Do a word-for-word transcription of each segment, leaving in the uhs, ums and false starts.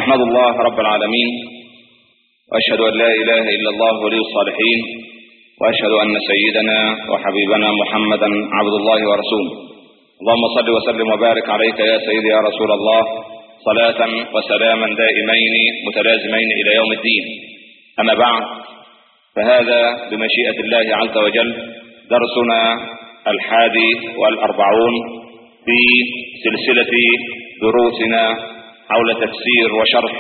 أحمد الله رب العالمين، وأشهد أن لا إله إلا الله ولي الصالحين، وأشهد أن سيدنا وحبيبنا محمدا عبد الله ورسوله. اللهم صل وسلم وبارك عليك يا سيدي يا رسول الله، صلاة وسلاما دائمين متلازمين إلى يوم الدين. أما بعد، فهذا بمشيئة الله عز وجل درسنا الحادي والأربعون في سلسلة دروسنا حول تفسير وشرح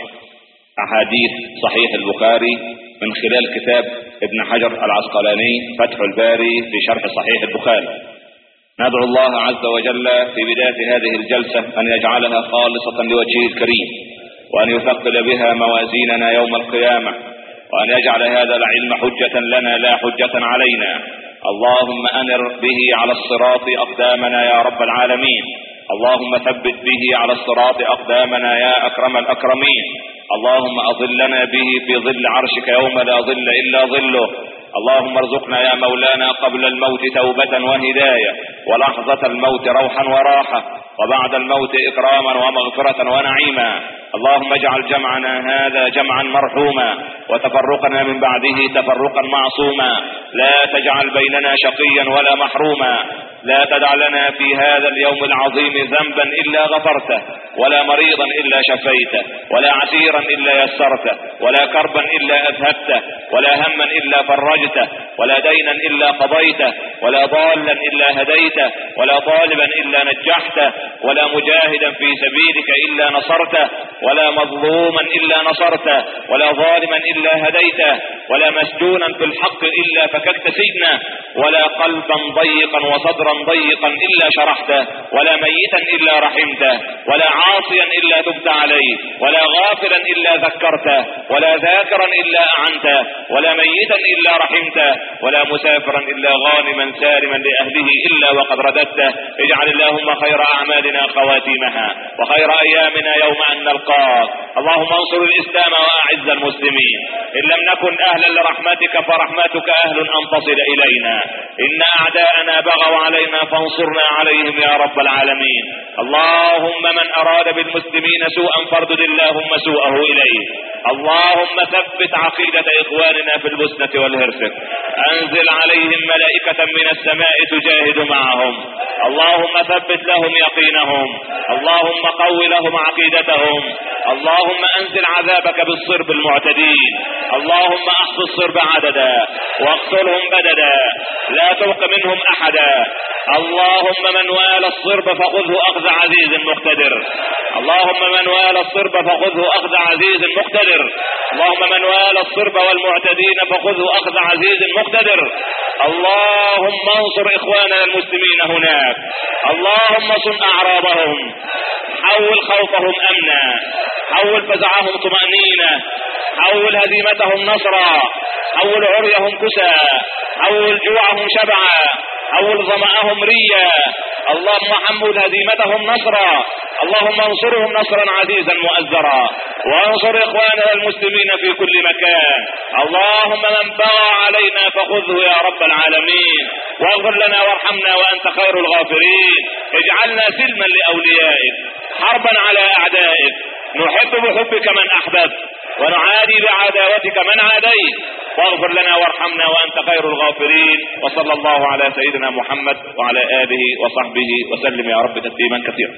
أحاديث صحيح البخاري من خلال كتاب ابن حجر العسقلاني فتح الباري في شرح صحيح البخاري. ندعو الله عز وجل في بداية هذه الجلسة أن يجعلها خالصة لوجهه الكريم، وأن يثقل بها موازيننا يوم القيامة، وأن يجعل هذا العلم حجة لنا لا حجة علينا. اللهم أنر به على الصراط أقدامنا يا رب العالمين. اللهم ثبت به على الصراط أقدامنا يا أكرم الأكرمين. اللهم أظلنا به في ظل عرشك يوم لا ظل إلا ظله. اللهم ارزقنا يا مولانا قبل الموت توبة وهداية، ولحظة الموت روحا وراحة، وبعد الموت إكراما ومغفرة ونعيما. اللهم اجعل جمعنا هذا جمعا مرحوما، وتفرقنا من بعده تفرقا معصوما. لا تجعل بيننا شقيا ولا محروما. لا تدع لنا في هذا اليوم العظيم ذنبا إلا غفرته، ولا مريضا إلا شفيته، ولا عسيرا إلا يسرته، ولا كربا إلا أذهبته، ولا هما إلا فرجته، ولا دينا إلا قضيته، ولا ضالا إلا هديته، ولا طالبا إلا نجحته، ولا مجاهدا في سبيلك إلا نصرته، ولا مظلوما إلا نصرته، ولا ظالما إلا هديته، ولا مسجونا في الحق إلا فككت سجنه، ولا قلبا ضيقا وصدرا ضيقا إلا شرحته، ولا ميتا إلا رحمته، ولا عاصيا إلا تبت عليه، ولا غافلا إلا ذكرته، ولا ذاكرا إلا أعنته، ولا ميتا إلا رحمته، ولا مسافرا إلا غانما سالما لأهله إلا وقد رددته. اجعل اللهم خير أعمالنا خواتيمها، وخير أيامنا يوم أن نلقاك. اللهم انصر الإسلام وأعز المسلمين. إن لم نكن أهلا لرحمتك فرحمتك أهل أن تصل إلينا. إن أعداءنا بغوا علينا فانصرنا عليهم يا رب العالمين. اللهم من أراد بالمسلمين سوءا فاردد اللهم سوءه إليه. اللهم ثبت عقيدة إخواننا في البوسنة والهرسك. أنزل عليهم ملائكة من السماء تجاهد معهم. اللهم ثبت لهم يقينهم. اللهم قو لهم عقيدتهم. اللهم أنزل عذابك بالصرب المعتدين. اللهم احص الصرب عددا واقتلهم بددا، لا تبق منهم أحدا. اللهم من والى الصرب فخذه أخذ عزيز مقتدر. اللهم من والى الصرب فخذه أخذ عزيز مقتدر. اللهم من والى الصرب والمعتدين فخذه أخذ عزيز مقتدر. اللهم انصر إخواننا المسلمين هناك. اللهم صن أعراضهم، حول خوفهم أمنا، حول فزعهم طمأنينة، حول هزيمتهم نصرا، حول عريهم كسا، حول جوعهم شبعا، حول ظمأهم ريا. اللهم حمل هزيمتهم نصرا. اللهم انصرهم نصرا عزيزا مؤزرا، وانصر إخواننا المسلمين في كل مكان. اللهم من بغى علينا فخذه يا رب العالمين، واغفر لنا وارحمنا وأنت خير الغافرين. اجعلنا سلما لأوليائك، حربا على أعدائك، نحب بحبك من أحببت، ونعادي بعداوتك من عاديت. واغفر لنا وارحمنا وأنت خير الغافرين. وصلى الله على سيدنا محمد وعلى آله وصحبه وسلم يا رب تسليما كثيرا.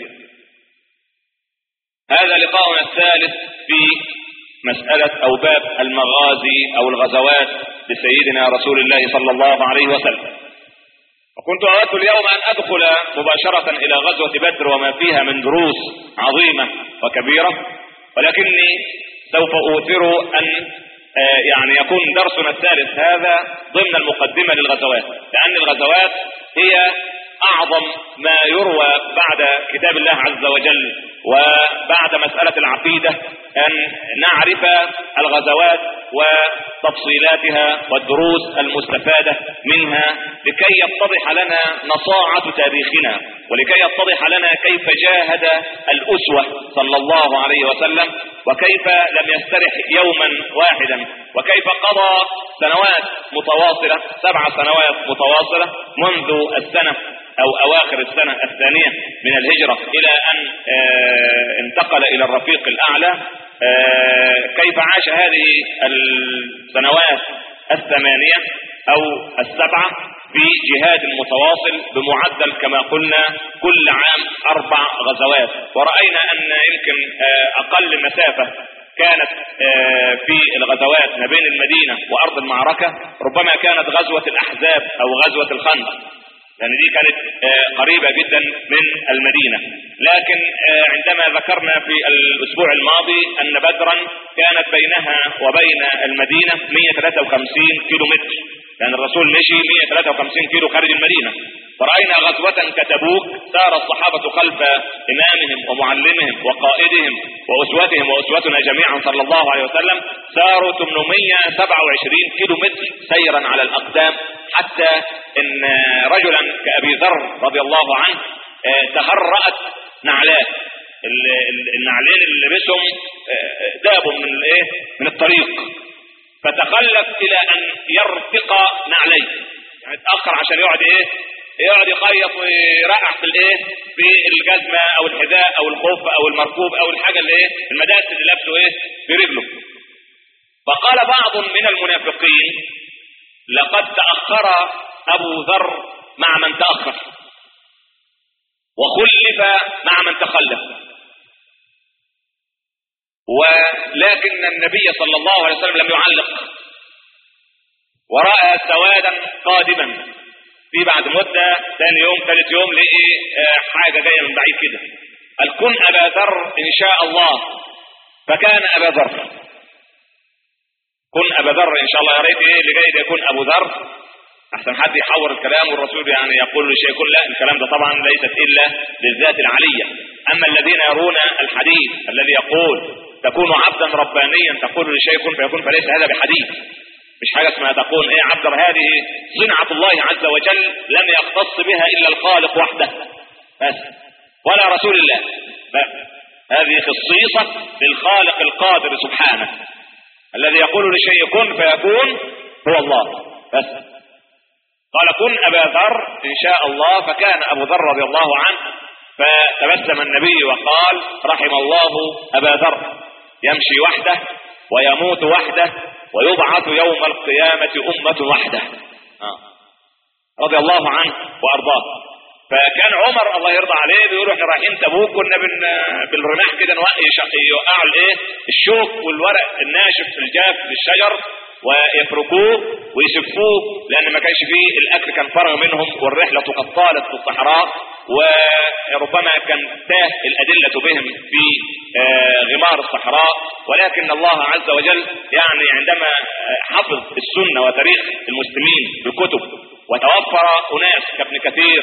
هذا لقاؤنا الثالث في مسألة أو باب المغازي أو الغزوات لسيدنا رسول الله صلى الله عليه وسلم. وكنت أردت اليوم أن أدخل مباشرة إلى غزوة بدر وما فيها من دروس عظيمة وكبيرة، ولكني سوف أوثر أن يعني يكون درسنا الثالث هذا ضمن المقدمة للغزوات، لأن الغزوات هي أعظم ما يروى بعد كتاب الله عز وجل وبعد مسألة العقيدة، أن نعرف الغزوات وتفصيلاتها والدروس المستفادة منها لكي يتضح لنا نصاعة تاريخنا، ولكي يتضح لنا كيف جاهد الأسوة صلى الله عليه وسلم، وكيف لم يسترح يوما واحدا، وكيف قضى سنوات متواصلة، سبع سنوات متواصلة منذ السنة أو أواخر السنة الثانية من الهجرة إلى أن انتقل إلى الرفيق الأعلى، كيف عاش هذه السنوات الثمانية أو السبعة في جهاد متواصل بمعدل كما قلنا كل عام أربع غزوات. ورأينا أن يمكن أقل مسافة كانت في الغزوات ما بين المدينة وأرض المعركة ربما كانت غزوة الأحزاب أو غزوة الخندق، لأن دي كانت قريبة جدا من المدينة. لكن عندما ذكرنا في الأسبوع الماضي أن بدرا كانت بينها وبين المدينة مئة وثلاثة وخمسين كيلو متر، لأن الرسول مشي مئة وثلاثة وخمسين كيلو خارج المدينة. ورأينا غزوة كتبوك سار الصحابة خلف إمامهم ومعلمهم وقائدهم وأسوتهم وأسوتنا جميعا صلى الله عليه وسلم، ساروا ثمانمئة وسبعة وعشرين كيلو متر سيرا على الأقدام، حتى إن رجلا كأبي ذر رضي الله عنه تهرأت نعلاه، النعلين اللي لبسهم دابوا من الايه من الطريق، فتخلف الى ان يرتقى نعليه، يعني اتاخر عشان يقعد ايه يقعد يخيط ويرقع في الايه في الجزمه او الحذاء او الخف او المركوب او الحاجه اللي ايه المداس اللي لابسه ايه في رجله. فقال بعض من المنافقين لقد تاخر ابو ذر مع من تاخر وخلف مع من تخلف، ولكن النبي صلى الله عليه وسلم لم يعلق ورأى سوادا قادما. في بعد مدة ثاني يوم ثالث يوم لقي حاجة جاية من بعيد كده، قال كن أبا ذر إن شاء الله، فكان أبا ذر. كن أبا ذر إن شاء الله، يا ريت إيه اللي جاي ده يكون أبو ذر، أحسن حد يحور الكلام والرسول يعني يقول لشيء كل لا، الكلام ده طبعا ليست إلا للذات العلية. أما الذين يرون الحديث الذي يقول تكون عبدا ربانيا تقول لشيء كن فيكون، فليس هذا بحديث، مش حاجة اسمها تكون ايه عبد، هذه صنعة الله عز وجل لم يختص بها إلا الخالق وحده بس، ولا رسول الله بس. هذه خصيصة للخالق القادر سبحانه الذي يقول لشيء كن فيكون هو الله بس. قال كن أبا ذر إن شاء الله، فكان أبو ذر رضي الله عنه. فتبسم النبي وقال رحم الله أبا ذر يمشي وحده ويموت وحده ويبعث يوم القيامة أمة وحده. آه. رضي الله عنه وأرضاه. فكان عمر الله يرضى عليه بيقولوا احنا رايحين تبوك كنا بالرماح كده يوقعوا الايه الشوك والورق الناشف في الجاف للشجر ويفركوه ويسفوه، لان ما كانش فيه الاكل كان فرغ منهم والرحله قد طالت في الصحراء، وربما كان تاه الادله بهم في غمار الصحراء. ولكن الله عز وجل يعني عندما حفظ السنه وتاريخ المسلمين بالكتب وتوفر اناس كابن كثير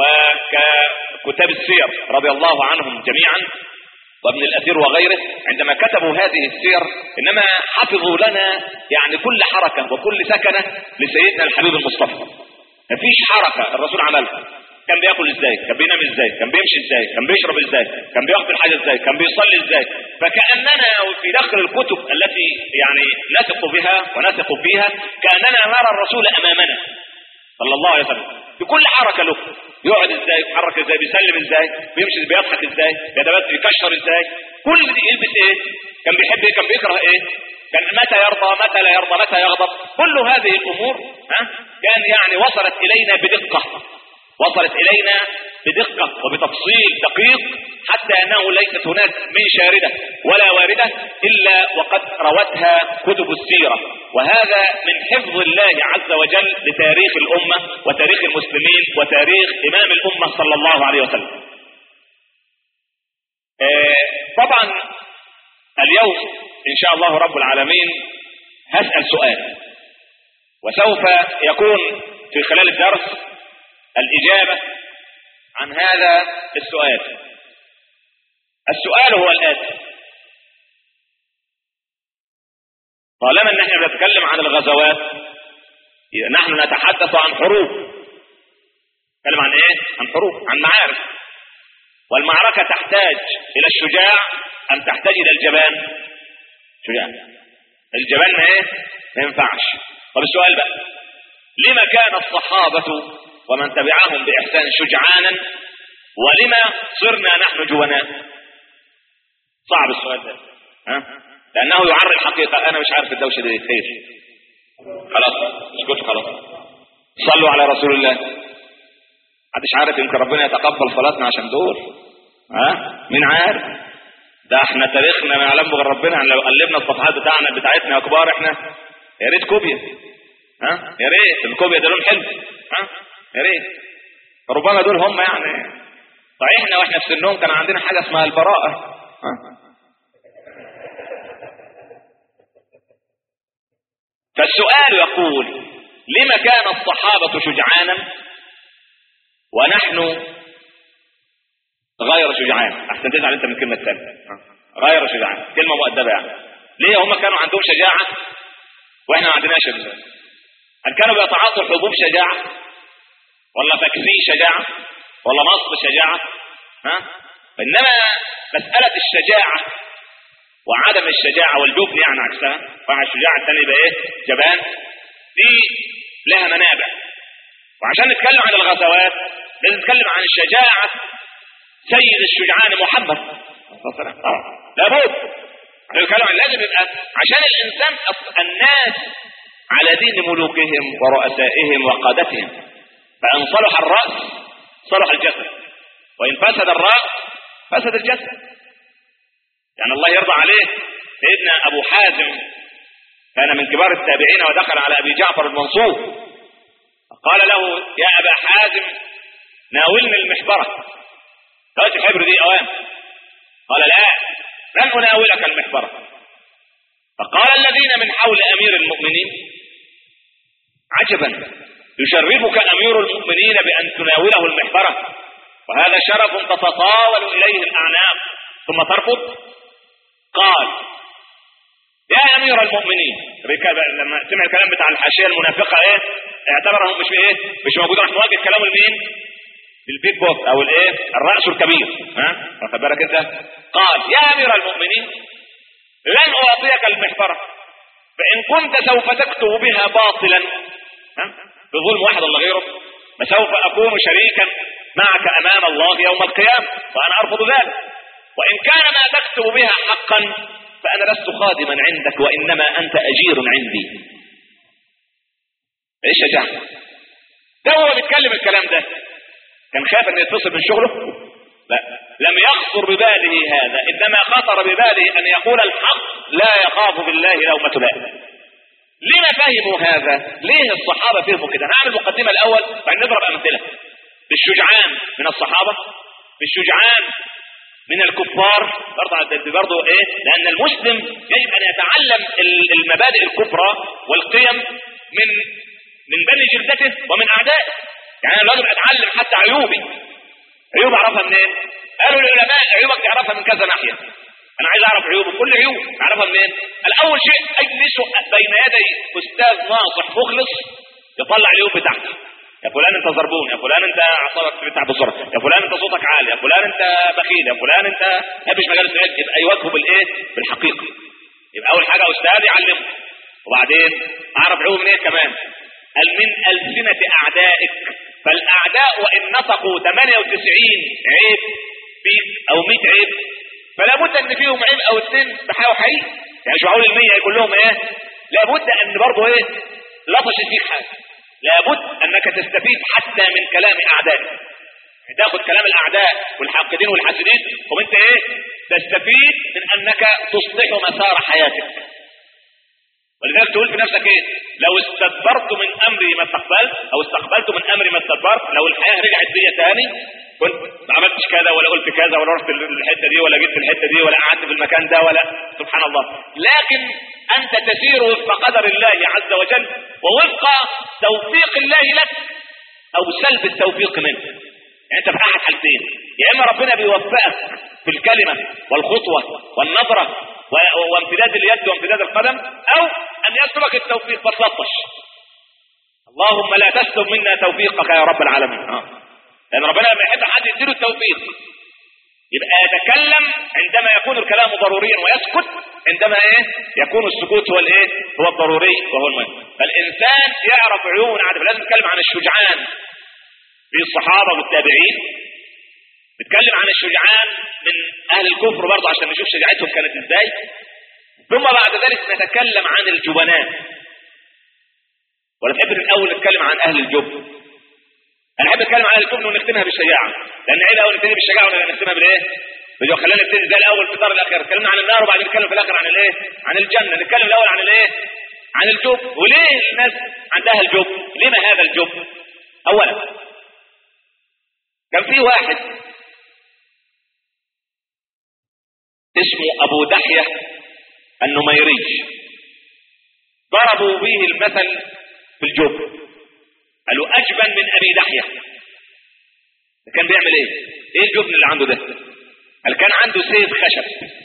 وكتاب السير رضي الله عنهم جميعا وابن الاثير وغيره، عندما كتبوا هذه السير انما حفظوا لنا يعني كل حركة وكل سكنة لسيدنا الحبيب المصطفى. مفيش حركة الرسول عملها، كان بياكل ازاي، كان بينام ازاي، كان بيمشي ازاي، كان بيشرب ازاي، كان بياخد الحاجة ازاي، كان بيصلي ازاي. فكأننا في داخل الكتب التي يعني نثق بها ونثق فيها كأننا نرى الرسول امامنا صلى الله عليه وسلم في كل حركة له، يقعد ازاي، يتحرك ازاي، بيسلم ازاي، بيمشي ازاي، بيضحك ازاي، بيتبسم، يكشر ازاي، كل دي يلبس ايه، كان بيحب ايه، كان بيكره ايه، كان متى يرضى متى لا يرضى، متى يغضب. كل هذه الامور ها كان يعني وصلت الينا بدقة، وصلت الينا بدقة وبتفصيل دقيق، حتى انه ليست هناك من شاردة ولا واردة الا وقد روتها كتب السيرة. وهذا من حفظ الله عز وجل لتاريخ الامة وتاريخ المسلمين وتاريخ امام الامة صلى الله عليه وسلم. آه طبعا اليوم ان شاء الله رب العالمين هسأل سؤال، وسوف يكون في خلال الدرس الإجابة عن هذا السؤال. السؤال هو الآتي: طالما ان احنا بنتكلم عن الغزوات نحن نتحدث عن حروب، نتكلم عن ايه؟ عن حروب، عن معارك، والمعركة تحتاج الى الشجاع ام تحتاج الى الجبان؟ شجاع. الجبان ايه؟ ما ينفعش. طب السؤال بقى: لما كان الصحابة ومن تبعهم بإحسان شجعانا ولما صرنا نحن جبناء؟ صعب السؤال ده، ها؟ لانه يعري الحقيقه. انا مش عارف الدوشه دي خير، خلاص اسكت خلاص. صلوا على رسول الله. محدش عارف، يمكن ربنا يتقبل صلاتنا عشان دول. ها مين عارف؟ ده احنا تاريخنا ما يعلم غير ربنا. يعني لو قلبنا الصفحات بتاعنا بتاعتنا يا كبار، احنا يا ريت كوبيا. ها يا ريت الكوبيا ده لون حلو. ها يا ريت. ربما دول هم يعني. صحيح احنا واحنا في سنهم كان عندنا حاجه اسمها البراءه. ها فالسؤال يقول: لما كان الصحابه شجعانا ونحن غير شجعان؟ احسن تزعل انت من الكلمه الثانيه. غير شجعان كلمه مؤدبه يعني. ليه هم كانوا عندهم شجاعه واحنا ما عندناش؟ هل كانوا بيتعاطوا حبوب شجاعه، ولا فاكسين شجاعه، ولا مصل شجاعه؟ ها انما مساله الشجاعه وعدم الشجاعه والجبن يعني عكسها. واحد الشجاعه الثاني يبقى ايه؟ جبان. دي لها منابع. وعشان نتكلم عن الغزوات لازم نتكلم عن الشجاعه سيد الشجعان محمد صلى الله عليه وسلم. اه لابد نتكلم عن لازم يبقى عشان الانسان الناس على دين ملوكهم ورؤسائهم وقادتهم. فان صلح الراس صلح الجسد، وان فسد الراس فسد الجسد. يعني الله يرضى عليه سيدنا ابو حازم كان من كبار التابعين ودخل على ابي جعفر المنصور قال له: يا ابا حازم ناولني المحبره. قالت الحبر دي اوام. قال: لا لن اناولك المحبره. فقال الذين من حول امير المؤمنين: عجبا يشرفك امير المؤمنين بان تناوله المحبره، وهذا شرف تتطاول اليه الاعناق ثم ترفض. قال: يا امير المؤمنين. لما سمع الكلام بتاع الحاشيه المنافقه ايه اعتبرهم مش ايه مش موجود. راح مواجه كلامه لمين؟ للبيج بوس او الايه الراس الكبير. ها واخد بالك انت؟ قال: يا امير المؤمنين لن اعطيك المحبره، فان كنت سوف تكتب بها باطلا ها بظلم واحد ولا غيره فسوف اكون شريكا معك امام الله يوم القيامه، وانا ارفض ذلك. وان كان ما تكتب بها حقا فأنا لست خادما عندك، وإنما أنت أجير عندي. إيش شجاعة؟ ده هو بيتكلم الكلام ده كان خاف أن يتصل من شغله؟ لا، لم يخطر بباله هذا، إنما خطر بباله أن يقول الحق لا يخاف بالله لومة لائم. لما فهموا هذا؟ ليه الصحابة فهموا كده؟ نعمل مقدمة الأول بعد نضرب أمثلة بالشجعان من الصحابة، بالشجعان من الكفار برضه برضه ايه؟ لان المسلم يجب ان يتعلم المبادئ الكبرى والقيم من من بني جلدته ومن اعدائه. يعني انا لازم اتعلم حتى عيوبي. عيوب اعرفها منين؟ قالوا العلماء عيوبك تعرفها من كذا ناحيه. انا عايز اعرف عيوبه، كل عيوب اعرفها منين؟ الاول شيء اجلس بين يدي استاذ ناصح مخلص يطلع العيوب بتاعتي. يا فلان انت زربون، يا فلان انت اعصابك بتاع بسرعه، يا فلان انت صوتك عالي، يا فلان انت بخيل، يا فلان انت ما فيش مجال العلم. يبقى يواجهه بالايه؟ بالحقيقه. يبقى اول حاجه استاذ يعلمه، وبعدين اعرف عيوب من ايه كمان؟ قال: من السنه اعدائك، فالاعداء وان نطقوا ثمانية وتسعين عيب فيك او مئة عيب فلا بد ان فيهم عيب او اثنين بحاول حقيقي. يعني مش معقول المية كلهم ايه؟ لابد ان برضه ايه؟ لطش فيك حاجه. لابد انك تستفيد حتى من كلام اعدائك. تاخد كلام الاعداء والحاقدين والحاسدين وانت ايه؟ تستفيد من انك تصلح مسار حياتك. ولذلك تقول في نفسك ايه؟ لو استدبرت من امري ما استقبلت، او استقبلت من امري ما استدبرت. لو الحياه رجعت بيا تاني كنت ما عملتش كذا ولا قلت كذا ولا رحت الحته دي ولا جيت الحته دي ولا قعدت في المكان ده ولا سبحان الله. لكن انت تسير وفق قدر الله عز وجل ووفق توفيق الله لك او سلب التوفيق منه. يعني انت في احد حالتين: يا اما ربنا بيوفقك في الكلمه والخطوه والنظره وامتداد اليد وامتداد القدم، او ان يسلبك التوفيق فتلطش. اللهم لا تسلب منا توفيقك يا رب العالمين. اه لان ربنا لما يحب حد يديله التوفيق يبقى يتكلم عندما يكون الكلام ضروريا ويسكت عندما ايه؟ يكون السكوت هو الايه؟ هو الضروري وهو المهم. فالانسان يعرف عيون عادة. لازم نتكلم عن الشجعان في الصحابه والتابعين، نتكلم عن الشجعان من اهل الكفر برضه عشان نشوف شجاعتهم كانت ازاي، ثم بعد ذلك نتكلم عن الجبناء. ولا تحب الاول نتكلم عن اهل الجبن؟ انا احب اتكلم عن اهل الجبن ونختمها بالشجاعه، لان ايه الاول نبتدي بالشجاعه ولا نختمها بالايه؟ بدو خلينا نبتدي زي الاول في الدار الاخير، اتكلمنا عن النار وبعدين نتكلم في الاخر عن الايه؟ عن الجنه. نتكلم الاول عن الايه؟ عن الجبن. وليه الناس عندها الجبن؟ لما هذا الجبن؟ اولا كان في واحد اسمه ابو دحية النميري، ضربوا به المثل في الجبن، قالوا اجبن من ابي دحية. كان بيعمل ايه؟ ايه الجبن اللي عنده ده؟ قال كان عنده سيف خشب،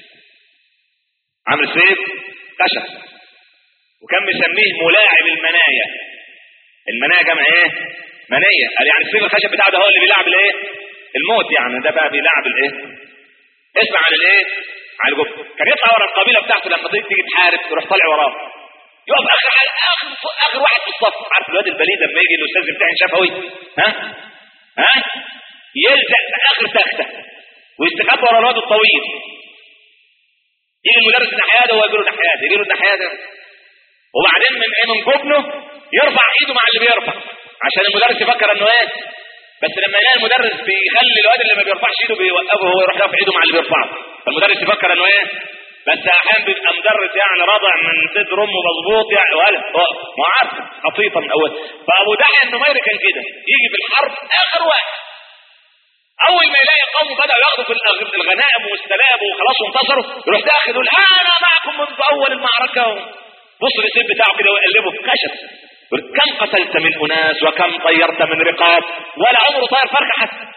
عامل سيف خشب، وكان مسميه ملاعب المنايا. المنايا جمع ايه؟ منية. قال يعني السيف الخشب بتاعه ده هو اللي بيلعب الايه؟ الموت، يعني ده بقى بيلعب الايه؟ اسمع عن الايه؟ عن الجبن. كان يطلع ورا القبيله بتاعته لما تيجي تحارب تروح طالع وراه، يقف اخر اخر اخر واحد في الصف. عارف الواد البليد لما يجي الاستاذ يمتحن شفوي، ها ها يلزق في اخر تخته ويستخبى ورا الواد الطويل. يجي المدرس النحياده وهو يجي له نحياده، يجي له النحياده، وبعدين من ايه؟ من جبنه يرفع ايده مع اللي بيرفع عشان المدرس يفكر انه ايه. بس لما يلاقي المدرس بيخلي الواد اللي ما بيرفعش ايده بيوقفه وهو يروح يرفع ايده مع اللي بيرفعه، فالمدرس يفكر انه ايه. بس احيانا بيبقى مدرس يعني رضع من صدر امه مظبوط يعني، ولا ما عارف خطيطه من اول. فابو دحية النميري كان كده، يجي في الحرب اخر واحد، اول ما يلاقي قوم بدأوا ياخدوا في الغنائم والسلاب وخلاص وانتصروا، يروح داخل يقول انا معكم منذ اول المعركه. بص السيف بتاعه كده ويقلبه في خشب، كم قتلت من اناس وكم طيرت من رقاب، ولا عمره طير فرخه حتى.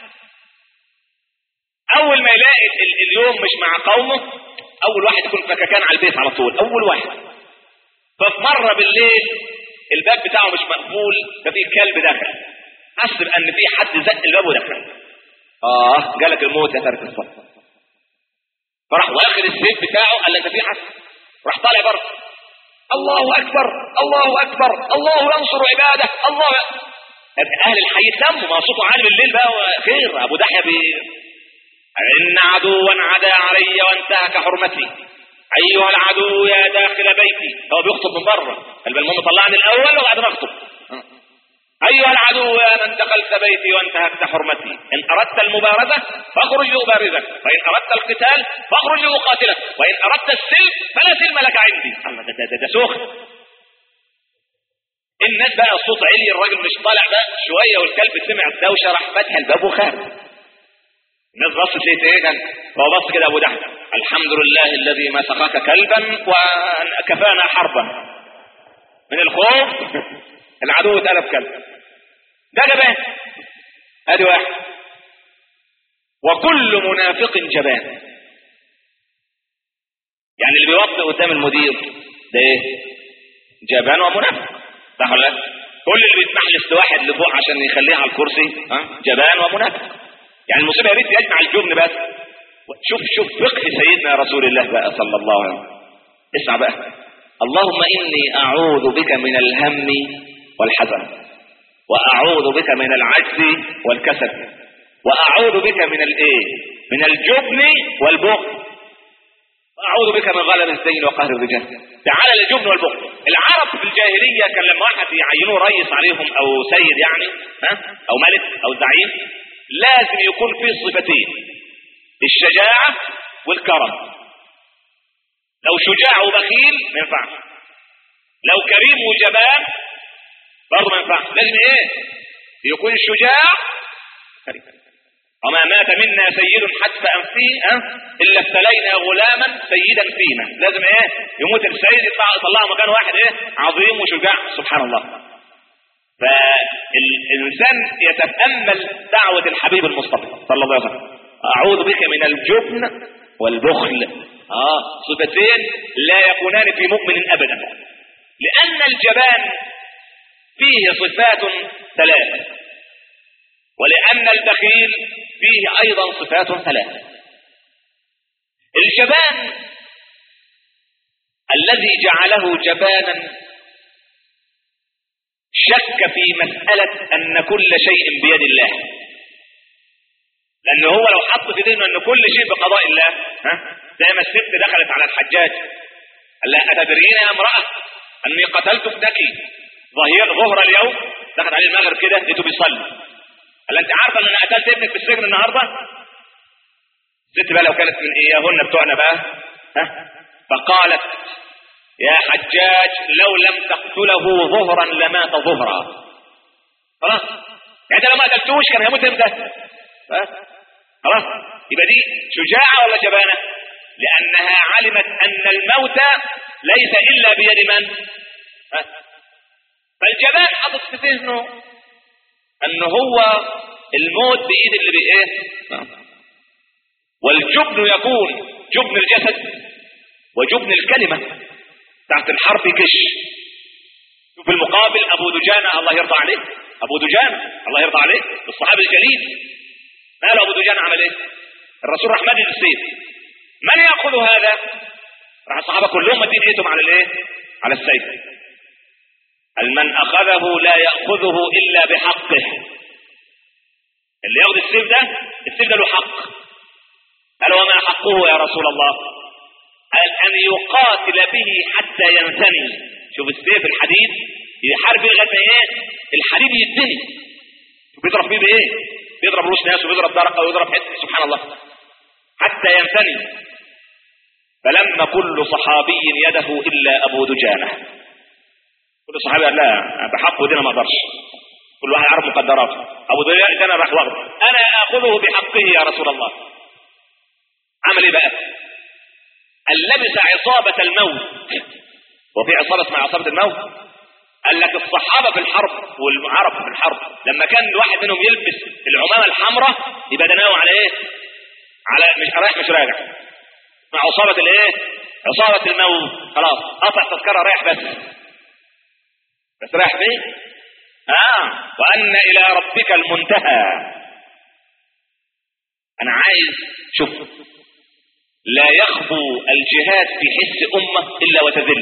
اول ما يلاقي اليوم مش مع قومه، اول واحد يكون فككان على البيت على طول، اول واحد. ففي مره بالليل الباب بتاعه مش مقفول، ففي كلب دخل، حس ان في حد زق الباب ودخل. اه جالك الموت يا تارك الصف. فراح واخد السيف بتاعه، قال انت في حد، راح طالع بره، الله اكبر الله اكبر الله ينصر عباده الله. اهل الحي تلموا، ما صوته عالي بالليل بقى خير. ابو دحية بي ان عدوا عدا علي وانتهك حرمتي، ايها العدو يا داخل بيتي. هو بيخطب من بره، قال المهم طلعني الاول وبعدين اخطب. ايها العدو يا من دخلت بيتي وانتهكت حرمتي، ان اردت المبارزه فاخرج لابارزك، وان اردت القتال فاخرج لاقاتلك، وان اردت السلم فلا سلم لك عندي. الله ده ده, ده سخن. الناس بقى الصوت عالي، الراجل مش طالع بقى شويه والكلب سمع الدوشه راح فتح الباب وخارج. الناس بصت لقيت ايه؟ كان هو بص كده ابو دحية، الحمد لله الذي مسخك كلبا وكفانا حربا. من الخوف العدو اتقلب كلب. ده جبان، ادي واحد. وكل منافق جبان، يعني اللي بيوطئ قدام المدير ده ايه؟ جبان ومنافق، صح ولا لا؟ كل اللي بيسمح لاستواحد لفوق عشان يخليه على الكرسي ها جبان ومنافق. يعني المصيبه يا ريت يجمع الجبن بس. شوف شوف فقه سيدنا رسول الله بقى صلى الله عليه وسلم. اسمع بقى، اللهم اني اعوذ بك من الهم والحزن، واعوذ بك من العجز والكسل، واعوذ بك من الايه؟ من الجبن والبخل، واعوذ بك من غلبة الدين وقهر الرجال. تعالى الجبن والبخل. العرب في الجاهليه كان لما واحد يعينوه رئيس عليهم او سيد يعني ها او ملك او زعيم، لازم يكون فيه صفتين، الشجاعه والكرم. لو شجاع وبخيل ما ينفعش، لو كريم وجبان برضه ما ينفعش. لازم ايه؟ يكون شجاع كريم. وما مات منا سيد حتف انفيه ها الا ابتلينا غلاما سيدا فينا. لازم ايه؟ يموت السيد يطلع يطلعه مكان واحد ايه؟ عظيم وشجاع. سبحان الله. فالانسان يتامل دعوه الحبيب المصطفى صلى الله عليه وسلم، اعوذ بك من الجبن والبخل. اه صفتين لا يكونان في مؤمن ابدا، لان الجبان فيه صفات ثلاث، ولان البخيل فيه ايضا صفات ثلاث. الجبان الذي جعله جبانا شك في مسألة ان كل شيء بيد الله، لانه هو لو حط في ذهنه ان كل شيء بقضاء الله ها زي ما الست دخلت على الحجاج قال لها أتدرين يا امرأة أني قتلت ابنك ظهير ظهر اليوم؟ دخل عليه المغرب كده لقيته بيصلي. قال لها أنت عارفة أن أنا قتلت ابنك في السجن النهارده؟ الست بقى لو كانت من إياهن بتوعنا بقى ها فقالت يا حجاج لو لم تقتله ظهرا لمات ظهرا. خلاص يعني لو ما قتلتوش كان هيموت امتى؟ خلاص يبقى دي شجاعة ولا جبانة؟ لأنها علمت أن الموت ليس إلا بيد من؟ فالجبان حاطط في ذهنه أنه هو الموت بإيد اللي بإيه؟ والجبن يكون جبن الجسد وجبن الكلمة. تحت الحرف كش. في المقابل أبو دجانة الله يرضى عليه، أبو دجانة الله يرضى عليه الصحابي الجليل، ماله أبو دجانة عمل إيه؟ الرسول راح مدد السيف، من يأخذ هذا؟ راح الصحابة كلهم مدين ايدهم على الايه؟ على السيف. من أخذه لا يأخذه إلا بحقه. اللي ياخذ السيف ده السيف ده له حق. قال وما حقه يا رسول الله؟ قال أن يقاتل به حتى ينثني. شوف السيف الحديد يحارب لغايه ايه؟ الحديد يدني. شوف بيضرب بيه بايه؟ بيضرب روس ناس وبيضرب درقه ويضرب حته سبحان الله حتى ينثني. فلما كل صحابي يده الا ابو دجانه. كل صحابي قال لا بحقه دي انا ما اقدرش. كل واحد عارف مقدراته. ابو دجانه راح واخده انا اخذه بحقه يا رسول الله. عمل ايه بقى؟ قال لبس عصابه الموت. وفي عصابه اسمها عصابه الموت. قال لك الصحابه في الحرب والعرب في الحرب لما كان الواحد منهم يلبس العمامه الحمراء يبقى ده ناوي على ايه؟ على مش رايح مش راجع. مع عصابه الايه؟ عصابه الموت. خلاص قطع تذكره رايح بس. بس رايح فين؟ اه وان الى ربك المنتهى. انا عايز شوف لا يخبو الجهاد في حس امه الا وتذل،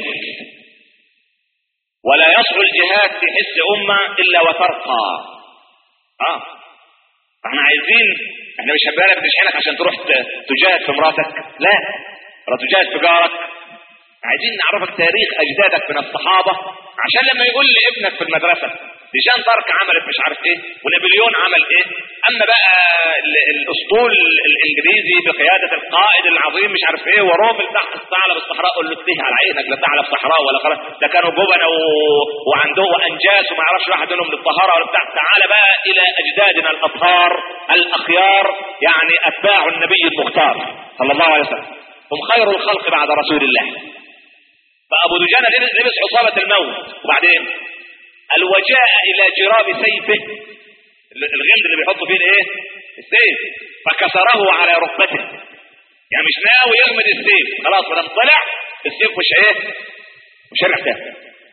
ولا يصعو الجهاد في حس امه الا وترقى. اه احنا عايزين احنا مش هبالك بتشحنك عشان تروح تجاهد في مراتك، لا ولا تجاهد في جارك. عايزين نعرفك تاريخ اجدادك من الصحابه عشان لما يقول لابنك في المدرسه لجان دارك عملت مش عارف ايه ونابليون عمل ايه. اما بقى الاسطول الانجليزي بقياده القائد العظيم مش عارف ايه ورومل تحت الثعلب الصحراء قول له اتيه على عينك لا ثعلب صحراء ولا خلاص ده كانوا جبنه و... وعندهم انجاس وما يعرفش واحد منهم للطهاره ولا بتاع. تعال بقى الى اجدادنا الاطهار الاخيار يعني اتباع النبي المختار صلى الله عليه وسلم هم خير الخلق بعد رسول الله. فابو دجانه لبس عصابه الموت وبعدين قال وجاء الى جراب سيفه الغلد اللي بيحطوا فيه الايه؟ السيف فكسره على ركبته. يعني مش ناوي يغمد السيف خلاص ولما طلع السيف مش ايه؟ مش هيرجع تاني.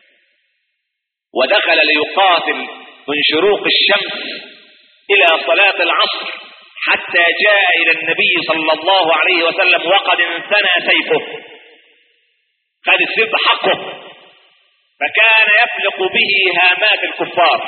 ودخل ليقاتل من شروق الشمس الى صلاة العصر حتى جاء الى النبي صلى الله عليه وسلم وقد انثنى سيفه. خد السيف بحقه فكان يفلق به هامات الكفار.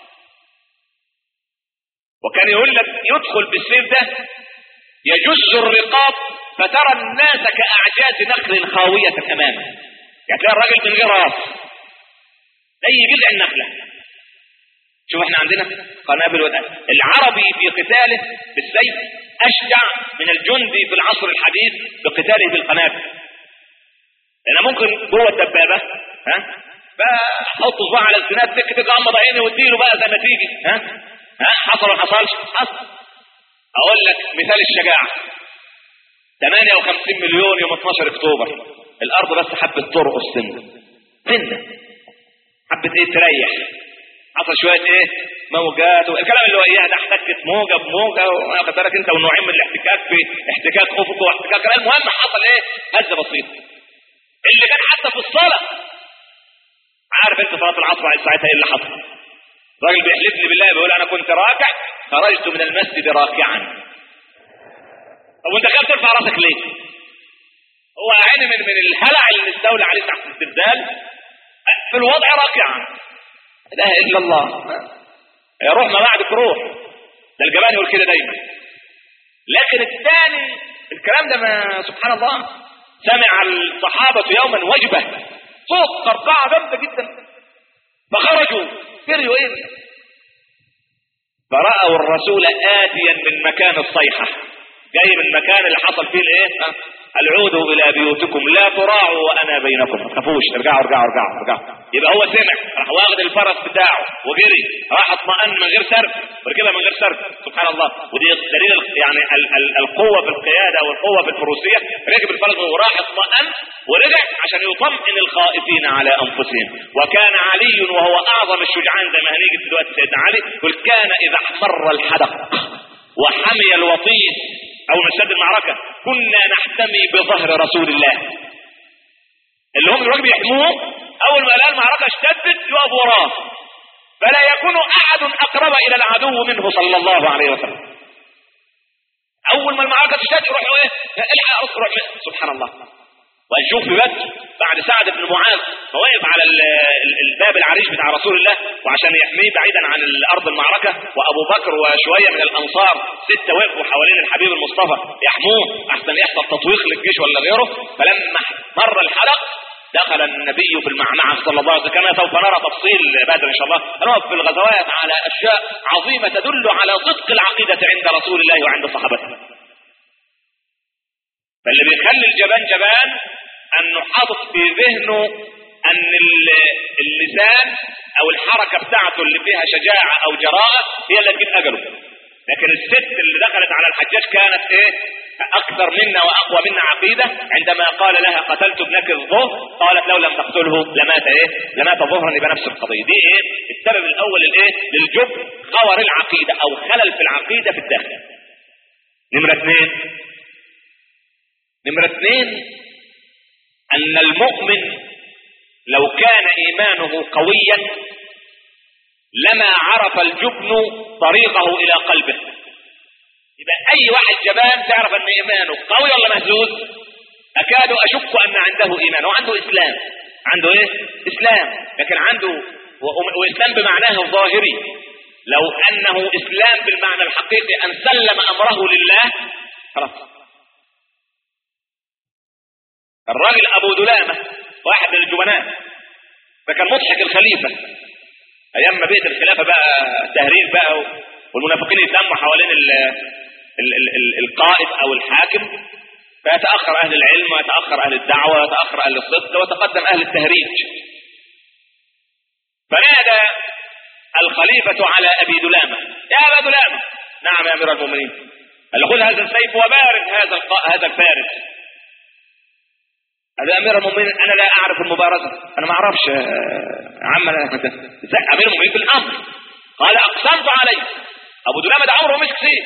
وكان يقول لك يدخل بالسيف ده يجز الرقاب فترى الناس كأعجاز نخل خاوية امامه. يعني تلاقي الراجل من غير راس زي جذع النخلة. شوف احنا عندنا قنابل ودقات. العربي في قتاله بالسيف اشجع من الجندي في العصر الحديث بقتاله بالقنابل. لان ممكن جوه الدبابه ها بقى حط صباع على السناد تك تك غمض عيني واديله بقى زي ما تيجي ها ها حصل ولا حصلش؟ حصل. اقول لك مثال الشجاعه ثمانية وخمسين مليون يوم اتناشر اكتوبر الارض بس حبت ترقص سنه سنه حبت ايه تريح حصل شويه ايه موجات والكلام اللي هو اياها ده احتكت موجه بموجه واخد بالك انت والنوعين من الاحتكاك في احتكاك افقي واحتكاك. المهم حصل ايه هزه بسيطه اللي كان حتى في الصلاه. عارف انت صلاه العصر ساعتها ايه اللي حصل؟ راجل بيحلف لي بالله بيقول انا كنت راكع خرجت من المسجد راكعا. طب وانت خايف ترفع راسك ليه؟ هو عيني من من الهلع اللي استولى عليه تحت الزلزال في الوضع راكعا. لا اله الا الله. يا روح ما بعدك روح. ده الجبان يقول كده دايما. لكن الثاني الكلام ده ما سبحان الله سمع الصحابة يوما وجبة، صوت قرقعة جامدة جدا، فخرجوا جريوا ايه، فرأوا الرسول آتيا من مكان الصيحة، جاي من المكان اللي حصل فيه الايه، العودوا الى بيوتكم لا تراعوا وانا بينكم، ما تخافوش، ارجعوا ارجعوا ارجعوا ارجعوا. يبقى هو سمع، راح واخد الفرس بتاعه وجري، راح اطمئن من غير سرد، وركبها من غير سرد، سبحان الله. ودي دليل يعني ال ال القوه في القياده والقوه في الفروسيه، ركب الفرس وراح اطمئن ورجع عشان يطمئن الخائفين على انفسهم. وكان علي وهو اعظم الشجعان زي ما هنيجي دلوقتي سيدنا علي، يقول كان اذا احمر الحدق وحمي الوطيس او نشد المعركة كنا نحتمي بظهر رسول الله، اللي هم الراجل بيحموه، اول ما لقى المعركة اشتدت يقف وراه، فلا يكون احد اقرب الى العدو منه صلى الله عليه وسلم. اول ما المعركة تشتد يروحوا ايه، الحق روح، سبحان الله. ونشوف في بدر بعد سعد بن معاذ فوقف على الباب العريش بتاع رسول الله وعشان يحميه بعيدا عن الارض المعركة، وابو بكر وشوية من الانصار ستة وقفوا حوالين الحبيب المصطفى يحموه احسن يحصل تطويق للجيش ولا غيره. فلما مر الحلق دخل النبي في المعمعة صلى الله عليه وسلم، كما سوف نرى تفصيل بدر ان شاء الله. هنقف في الغزوات على اشياء عظيمة تدل على صدق العقيدة عند رسول الله وعند صحابته. فاللي بيخلي الجبان جبان انه حاطط في ذهنه ان اللسان او الحركة بتاعته اللي فيها شجاعة او جراءة هي اللي تجيب اجله. لكن الست اللي دخلت على الحجاج كانت ايه، اكثر منا واقوى منا عقيدة. عندما قال لها قتلت ابنك الظهر قالت لو لم تقتله لمات ايه، لمات ظهرا. يبقى نفس القضية دي ايه، السبب الاول الايه للجبن خور العقيدة او خلل في العقيدة في الداخل. نمرة اثنين نمرة اثنين ان المؤمن لو كان ايمانه قويا لما عرف الجبن طريقه الى قلبه. يبقى اي واحد جبان تعرف ان ايمانه قوي ولا مهزوز. اكاد اشك ان عنده ايمان وعنده اسلام، عنده ايه، اسلام، لكن عنده واسلام بمعناه الظاهري. لو انه اسلام بالمعنى الحقيقي ان سلم امره لله خلاص. الراجل ابو دلامة واحد من الجبناء، فكان مضحك الخليفة ايام ما بقت الخلافة بقى تهريج بقى والمنافقين يتلموا حوالين ال ال ال ال القائد او الحاكم، فيتأخر اهل العلم ويتأخر اهل الدعوة ويتأخر اهل الصدق ويتقدم اهل التهريج. فنادى الخليفة على ابي دلامة، يا ابا دلامة. نعم يا امير المؤمنين. قال له خذ هذا السيف وبارد هذا هذا الفارس. هذا امير المؤمنين انا لا اعرف المبارزة، انا ما اعرفش عم امير المؤمنين في الامر. قال اقسمت عليه. ابو دلامة ده عمره مسك سيف،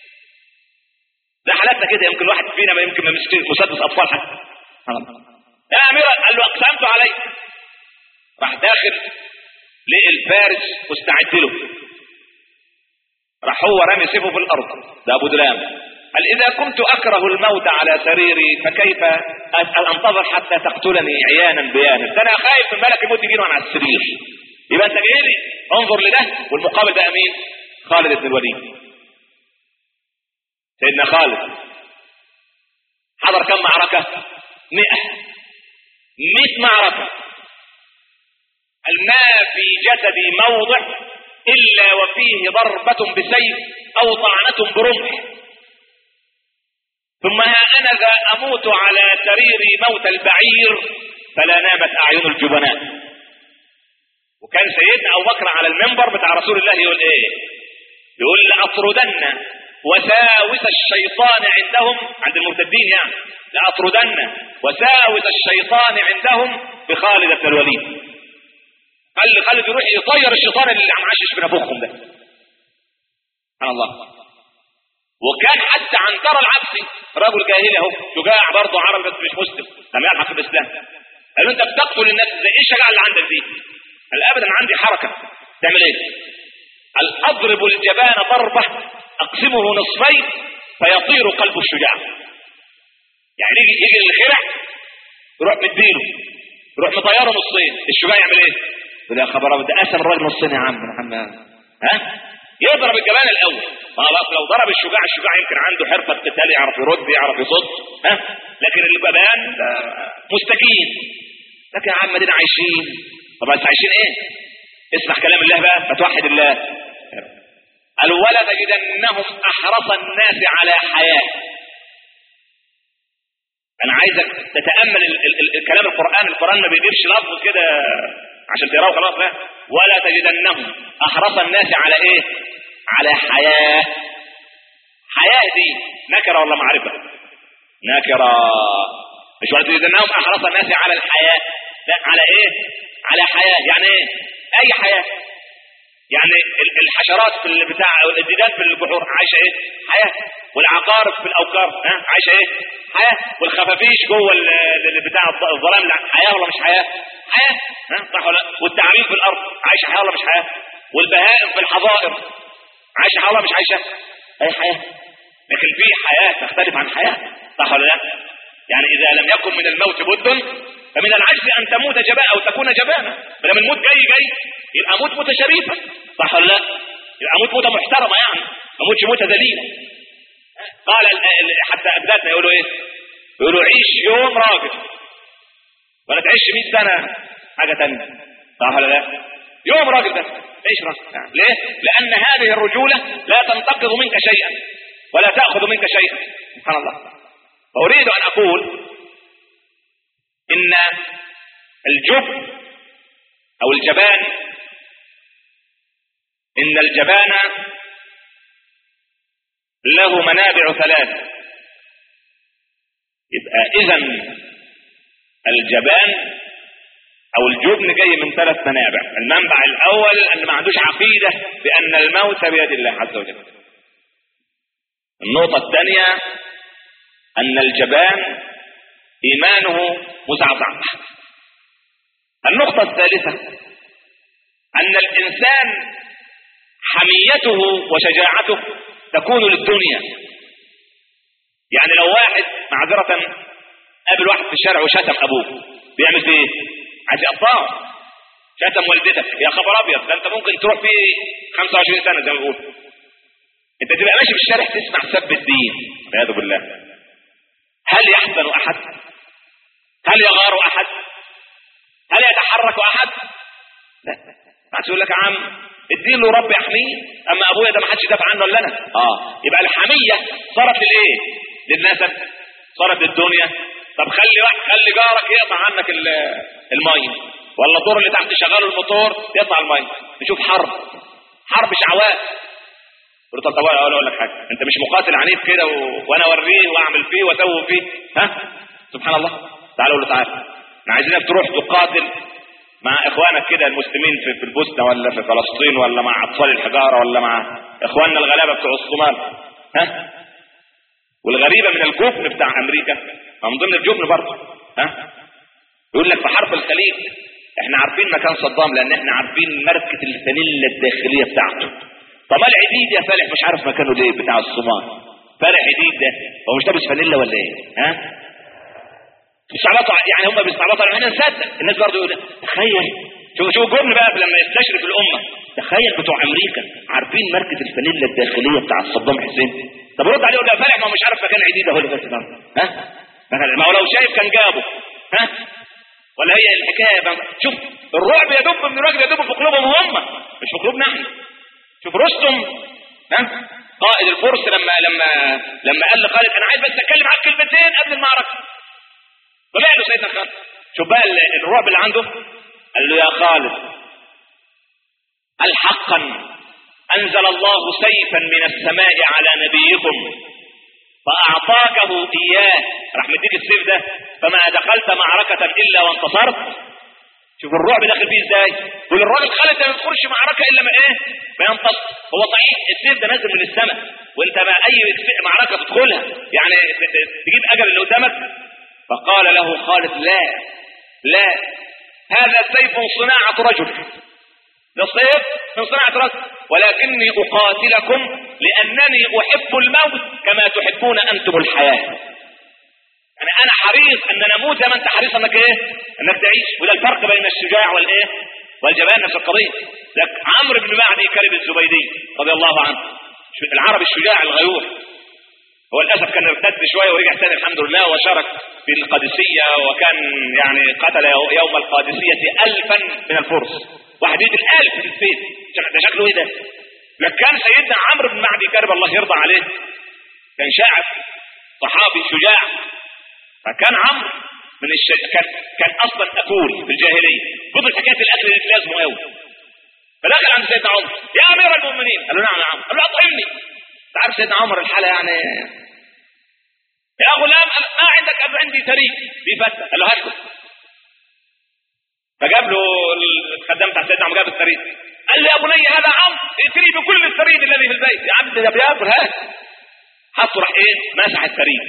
ده حالاتنا كده، يمكن الواحد فينا ما يمكن ما مسك مسدس اطفال حتى. يا امير، قال له اقسمت عليه. راح داخل لقى الفارس مستعد له، راح هو رامي سيفه في الارض. ده ابو دلامة قال اذا كنت اكره الموت على سريري فكيف انتظر حتى تقتلني عيانا بيانا. ده انا خايف من ملك الموت يجيني وانا على السرير. يبقى انت جاي لي انظر لده. والمقابل ده مين؟ خالد بن الوليد. سيدنا خالد حضر كم معركة؟ مئة مئة معركة. قال ما في جسدي موضع الا وفيه ضربة بسيف او طعنة برمح، ثم ها انا ذا اموت على سريري موت البعير فلا نامت اعين الجبناء. وكان سيدنا ابو بكر على المنبر بتاع رسول الله يقول ايه؟ يقول لاطردن وساوس الشيطان عندهم، عند المرتدين يعني، لاطردن وساوس الشيطان عندهم بخالد بن الوليد. قال لي خالد يروح يطير الشيطان اللي عم عشش بنفوخهم ده. سبحان الله. وكان حتى عنترة العبسي رجل جاهلي اهو، شجاع برضه عربي بس مش مسلم، لم يلحق بالاسلام. قال له انت بتقتل الناس ازاي؟ ايه الشجاعه اللي عندك دي؟ قال ابدا عندي حركه. تعمل ايه؟ قال اضرب الجبان ضربه اقسمه نصفين فيطير قلب الشجاع. يعني يجي يجي الخرع يروح مديله، يروح مطيره نصين، الشجاع يعمل ايه؟ يقول يا خبر ابدا قسم الراجل نصين يا عم محمد. ها؟ يضرب الجبان الاول. ما بقى لو ضرب الشجاع، الشجاع يمكن عنده حرفه قتال، يعرف يرد يعرف يصد، ها، لكن الجبان مستكين. لكن يا عم دينا عايشين. طب بس عايشين ايه؟ اسمع كلام الله بقى، فتوحد الله. قال ولا تجدنهم احرص الناس على حياه. انا عايزك تتامل الكلام القران. القران ما بيجيبش لفظ كده عشان تقراه خلاص، لا. ولا تجدنهم احرص الناس على ايه؟ على حياه. حياه دي نكره ولا معرفه؟ نكره. مش ولا تجدنهم احرص الناس على الحياه، لا، على ايه؟ على حياه. يعني ايه؟ اي حياه. يعني الحشرات في البتاع، الديدان في البحور عايشه ايه؟ حياه. والعقارب في الاوكار، ها، عايشه ايه؟ حياه. والخفافيش جوه البتاع الظلام، حياه ولا مش حياه؟ حياه، ها، صح ولا؟ والتعابين في الارض عايشه حياه ولا مش حياه؟ والبهائم في الحظائر عايشه حياه ولا مش عايشه؟ اي حياه. لكن في حياه تختلف عن حياه، صح ولا لا؟ يعني اذا لم يكن من الموت بد فمن العجز ان تموت جباء او تكون جبانا. بدل من الموت جاي جاي يبقى موت موته شريفه، صح ولا لا؟ يبقى موت موته محترمه، يعني ما موتش موته ذليله. قال حتى اجدادنا يقولوا ايه؟ يقولوا عيش يوم راجل ولا تعيش مئة سنه حاجه ثانيه، صح ولا لا؟ يوم راجل بس عيش راجل. يعني ليه؟ لان هذه الرجوله لا تنتقض منك شيئا ولا تاخذ منك شيئا، سبحان الله. فاريد ان اقول ان الجبن او الجبان، ان الجبان له منابع ثلاث. يبقى اذا الجبان او الجبن جاي من ثلاث منابع. المنبع الاول ان ما عندوش عقيده بان الموت بيد الله عز وجل. النقطه الثانيه ان الجبان ايمانه مزعزع. النقطه الثالثه ان الانسان حميته وشجاعته تكون للدنيا. يعني لو واحد معذره قابل واحد في الشارع وشتم ابوه، بيعمل فيه ايه؟ عايز يقطعه. شتم والدتك، يا خبر ابيض، ده انت ممكن تروح فيه خمسة وعشرين سنه زي ما بيقول. انت تبقى ماشي في الشارع تسمع سب الدين والعياذ بالله. هل يحزن احد؟ هل يغار احد؟ هل يتحرك احد؟ لا. ما تقول لك يا عم الدين له رب يحميه، اما ابويا ده ما حدش يدافع عنه الا انا. اه يبقى الحميه صارت للايه؟ للنسب، صارت للدنيا. طب خلي واحد، خلي جارك يقطع عنك الميه، ولا الدور اللي تحت شغاله الموتور يقطع الميه، نشوف حرب حرب شعواء. قلت طب اقول اقول لك حاجه، انت مش مقاتل عنيف كده و... وانا اوريه واعمل فيه واسوي فيه، ها؟ سبحان الله. تعالوا قول له تعالى، احنا عايزينك تروح تقاتل مع اخوانك كده المسلمين في في البوسنه ولا في فلسطين ولا مع اطفال الحجاره ولا مع اخواننا الغلابه بتوع الصومال، ها؟ والغريبه من الجبن بتاع امريكا، من ضمن الجبن برضه، ها؟ يقول لك في حرب الخليج احنا عارفين مكان صدام لان احنا عارفين ماركه الفانيلا الداخليه بتاعته. طب العديد يا فالح مش عارف مكانه ليه بتاع الصومال؟ فالح عديد ده هو مش لابس فانيلا ولا ايه؟ ها؟ بيستعبطوا يعني، هم بيستعبطوا على هنا نصدق. الناس برضه يقول تخيل، شوف شوف الجبن بقى لما يستشرف الامه. تخيل بتوع امريكا عارفين ماركه الفانيلا الداخليه بتاع صدام حسين. طب رد عليه يقول له فالح ما هو مش عارف مكان عديد اهو اللي بس ده، ها؟ ما هو لو شايف كان جابه، ها؟ ولا هي الحكايه بقى. شوف الرعب يدب من الراجل، يدب في قلوبهم هم مش في قلوبنا احنا. شوف رستم، ها؟ قائد الفرس لما لما لما قال لخالد انا عايز بس اتكلم معاك كلمتين قبل المعركه، طلع له سيدنا خالد. شوف بقى الرعب اللي عنده، قال له يا خالد هل حقا انزل الله سيفا من السماء على نبيكم فاعطاكه اياه، راح مديك السيف ده فما دخلت معركه الا وانتصرت؟ شوف الرعب داخل فيه ازاي. والراجل خالد ما يدخلش معركه الا ما ايه؟ ما ينتصر. هو صحيح السيف ده نازل من السماء وانت ما اي معركه تدخلها يعني تجيب اجل اللي قدامك. فقال له خالد لا لا، هذا سيف صناعه رجل، ده سيف من صناعه رجل، ولكني اقاتلكم لانني احب الموت كما تحبون انتم الحياه. يعني انا حريص ان نموت زي ما انت حريص انك ايه؟ انك تعيش. وده الفرق بين الشجاع والايه؟ والجبان، نفس القضيه. لك عمرو بن معدي كلب الزبيدي رضي الله عنه، العربي الشجاع الغيور، هو للاسف كان ارتد شويه ورجع تاني الحمد لله وشارك في القادسيه، وكان يعني قتل يوم القادسيه ألفا من الفرس، واحد يقتل ألف في السيف، ده شكله ايه ده؟ لك كان سيدنا عمرو بن معدي كرب الله يرضى عليه كان شاعر صحابي شجاع، فكان عمرو من الش... كان كان اصلا اكول في الجاهليه، فضل حكايه الاكل اللي لازمه قوي، فدخل عند سيدنا عمر يا امير المؤمنين، قال له نعم يا عمرو، قال له اطعمني. انت عارف سيدنا عمر الحاله يعني يا غلام ما عندك؟ قال له عندي ثريد في فتة، قال له هات له، فجاب له الخدام بتاع سيدنا عمر جاب الثريد، قال له يا بني هذا عمرو ائتني بكل الثريد الذي في البيت. يا عم ده بياكل هات، حطه راح ايه مسح الثريد،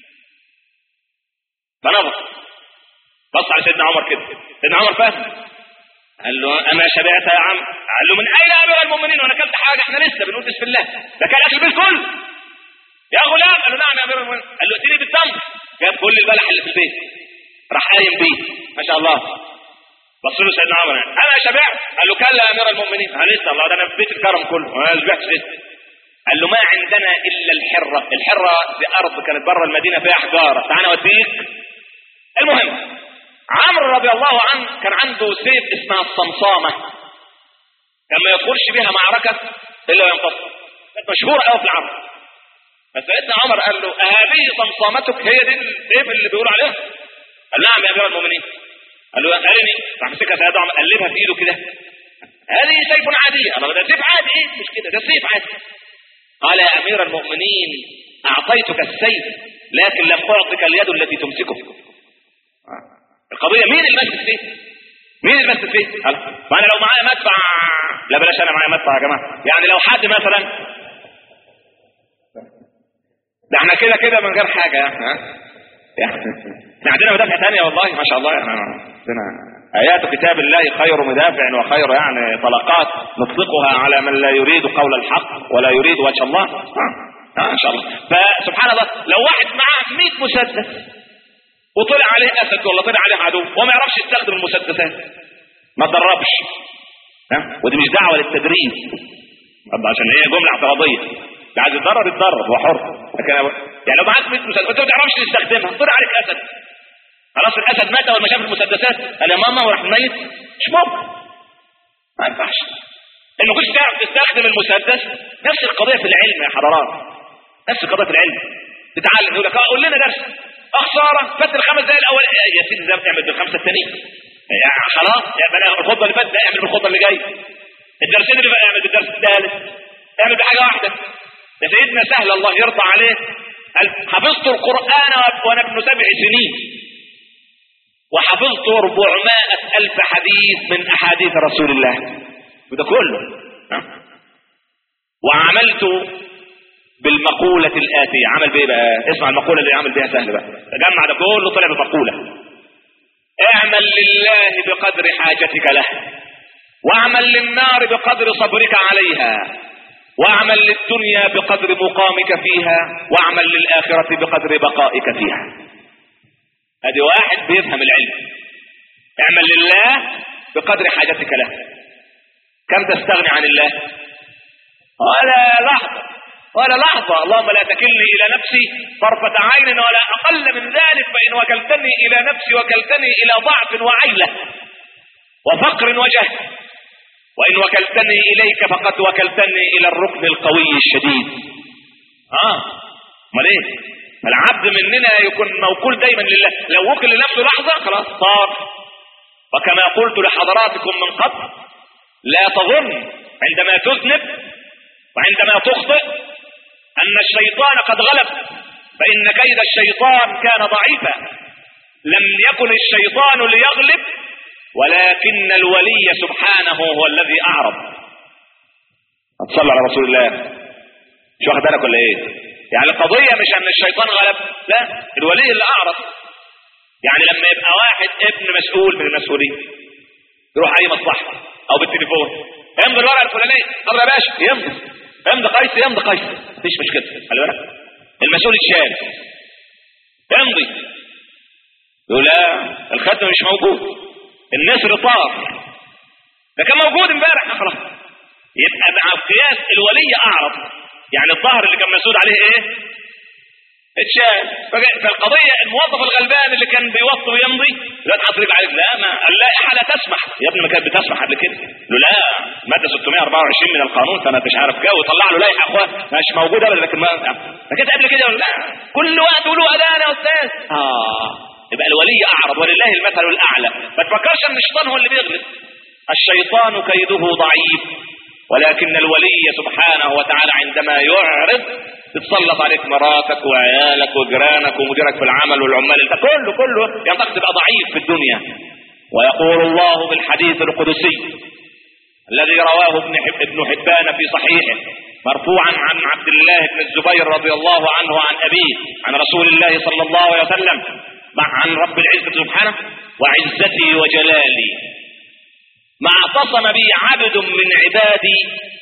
فنظر بص على سيدنا عمر كده، سيدنا عمر فاهم، قال له اما شبعت يا عم؟ قال له من اين يا امير المؤمنين وانا اكلت حاجه؟ احنا لسه بنقول بسم الله، ده كان اكل بالكل يا غلام. قال له نعم يا امير المؤمنين. قال له ائتني بالتمر، جاب كل البلح اللي في البيت راح قايم بيه ما شاء الله. بص له سيدنا عمر انا شبعت؟ قال له كلا يا امير المؤمنين، قال لسه الله ده انا في بيت الكرم كله وانا ما شبعتش لسه. قال له ما عندنا الا الحره، الحره دي ارض كانت بره المدينه فيها حجاره، تعالى اوديك. المهم عمرو رضي الله عنه كان عنده سيف اسمها الصمصامه، كان ما يدخلش بها معركه الا وينتصر، كانت مشهوره قوي في العرب. فسيدنا عمر قال له اهذه صمصامتك؟ هي دي السيف اللي بيقولوا عليها؟ قال نعم يا امير المؤمنين. قال له ارني، راح مسكها سيدنا عمر قلبها في ايده كده، هذه سيف عادي. قال ده سيف عادي؟ ايه مش كده، ده سيف عادي. قال يا امير المؤمنين اعطيتك السيف لكن لم اعطك اليد التي تمسكه. القضيه مين اللي ماسك فيه؟ مين اللي ماسك فيه؟ قال ما انا لو معايا مدفع، لا بلاش انا معايا مدفع يا جماعه، يعني لو حد مثلا ده احنا كده كده من غير حاجه يعني ها يعني احنا عندنا مدافع ثانيه والله ما شاء الله، يعني عندنا ايات كتاب الله خير مدافع وخير يعني طلقات نطلقها على من لا يريد قول الحق ولا يريد وجه الله ها آه ان شاء الله. فسبحان الله لو واحد معاه مئة مسدس وطلع عليه اسد ولا طلع عليه عدو وما يعرفش يستخدم المسدسات ما تدربش ها، ودي مش دعوه للتدريب عشان هي جمله اعتراضيه، اللي عايز يتدرب يتدرب هو حر، لكن يعني لو معاك مئة مسدس وانت ما تعرفش تستخدمها طلع عليك اسد خلاص الاسد مات اول ما شاف المسدسات قال يا ماما وراح ميت، مش ممكن ما ينفعش انه كنت تعرف تستخدم المسدس. نفس القضيه في العلم يا حضرات، نفس القضيه في العلم، تتعلم يقول لك قول لنا درس خساره فات الخمس دقايق الاول يا سيدي ده بتعمل بالخمسه الثانيين يعني خلاص يعني الخطبه اللي فاتت اعمل بالخطبه اللي جايه، الدرسين اللي فاتت اعمل بالدرس الثالث، اعمل بحاجه واحده. ده سيدنا سهل الله يرضى عليه قال حفظت القران وانا ابن سبع سنين وحفظت أربعمائة ألف حديث من أحاديث رسول الله، وده كله وعملت بالمقولة الآتية. عمل بيه بقى؟ اسمع المقولة اللي عمل بيها سهل بقى، جمع ده كله طلع بمقولة: اعمل لله بقدر حاجتك له، واعمل للنار بقدر صبرك عليها، واعمل للدنيا بقدر مقامك فيها، واعمل للآخرة بقدر بقائك فيها. ادي واحد بيفهم العلم. اعمل لله بقدر حاجتك له. كم تستغني عن الله؟ ولا لحظة ولا لحظة. اللهم لا تكلني الى نفسي طرفة عين ولا اقل من ذلك، فان وكلتني الى نفسي وكلتني الى ضعف وعيلة وفقر وجهل، وان وكلتني اليك فقد وكلتني الى الركن القوي الشديد. اه امال ايه؟ العبد مننا يكون موكول دايما لله، لو وكل لنفسه لحظة خلاص صار. وكما قلت لحضراتكم من قبل لا تظن عندما تذنب وعندما تخطئ ان الشيطان قد غلب، فان كيد الشيطان كان ضعيفا. لم يكن الشيطان ليغلب ولكن الولي سبحانه هو الذي اعرض. صلى على رسول الله. شو واخد بالك ولا ايه؟ يعني القضية مش ان الشيطان غلب، لا، الولي اللي اعرض. يعني لما يبقى واحد ابن مسؤول من المسؤولين يروح اي مصلحة او بالتليفون يمضي الورقة الفلانية، طب يا باشا يمضي، يمضي قيس يمضي قيس، مفيش مشكلة. خلي بالك المسؤول الشاب يمضي يقول لا الختم مش موجود، النسر طار، ده كان موجود امبارح خلاص. يبقى مع القياس الولي اعرض، يعني الظهر اللي كان مسؤول عليه ايه؟ اتشال. فالقضيه الموظف الغلبان اللي كان بيوطي ويمضي لا تحصريك عليك، لا ما اللائحه لا تسمح. يا ابني ما كانت بتسمح قبل كده. له لا ماده ستمائة وأربعة وعشرين من القانون سنه مش عارف كام، وطلع له لائحه اخوان مش موجوده ابدا، لكن ما ما كانت قبل كده ولا لا. كل وقت له اذان يا استاذ. اه يبقى الولي اعرض ولله المثل الاعلى. ما تفكرش ان الشيطان هو اللي بيغلب، الشيطان كيده ضعيف، ولكن الولي سبحانه وتعالى عندما يعرض تتسلط عليك مراتك وعيالك وجيرانك ومديرك في العمل والعمال، انت كله كله ينطق تبقى ضعيف في الدنيا. ويقول الله بالحديث القدسي الذي رواه ابن حب ابن حبان في صحيحه مرفوعا عن عبد الله بن الزبير رضي الله عنه عن ابيه عن رسول الله صلى الله عليه وسلم عن رب العزة سبحانه: وعزتي وجلالي ما اعتصم بي عبد من عبادي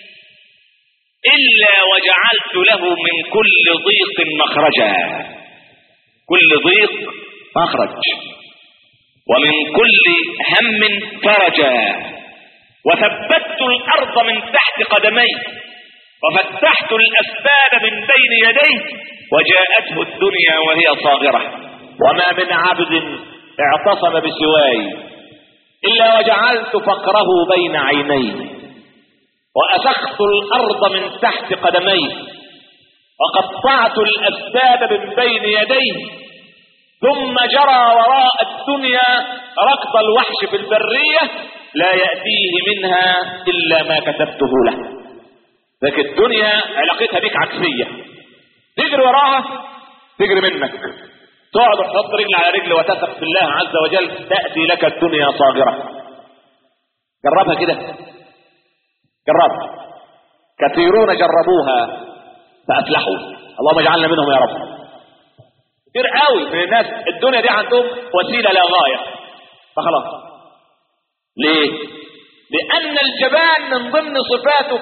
إلا وجعلت له من كل ضيق مخرجا. كل ضيق مخرج، ومن كل هم فرجا، وثبت الأرض من تحت قدمي، وفتحت الأسباب من بين يديه، وجاءته الدنيا وهي صاغرة. وما من عبد اعتصم بسواي إلا وجعلت فقره بين عينيه، وأسخت الأرض من تحت قدميه، وقطعت الأسباب من بين يديه، ثم جرى وراء الدنيا ركض الوحش في البرية لا يأتيه منها إلا ما كتبته له. لكن الدنيا علاقتها بك عكسية، تجري وراها تجري منك، تقعد تحط رجل على رجل وتثق في الله عز وجل تأتي لك الدنيا صاغرة. جربها كده، جرب. كثيرون جربوها فأفلحوا، اللهم اجعلنا منهم يا رب. كتير قوي من الناس الدنيا دي عندهم وسيلة لا غاية، فخلاص. ليه؟ لأن الجبان من ضمن صفاته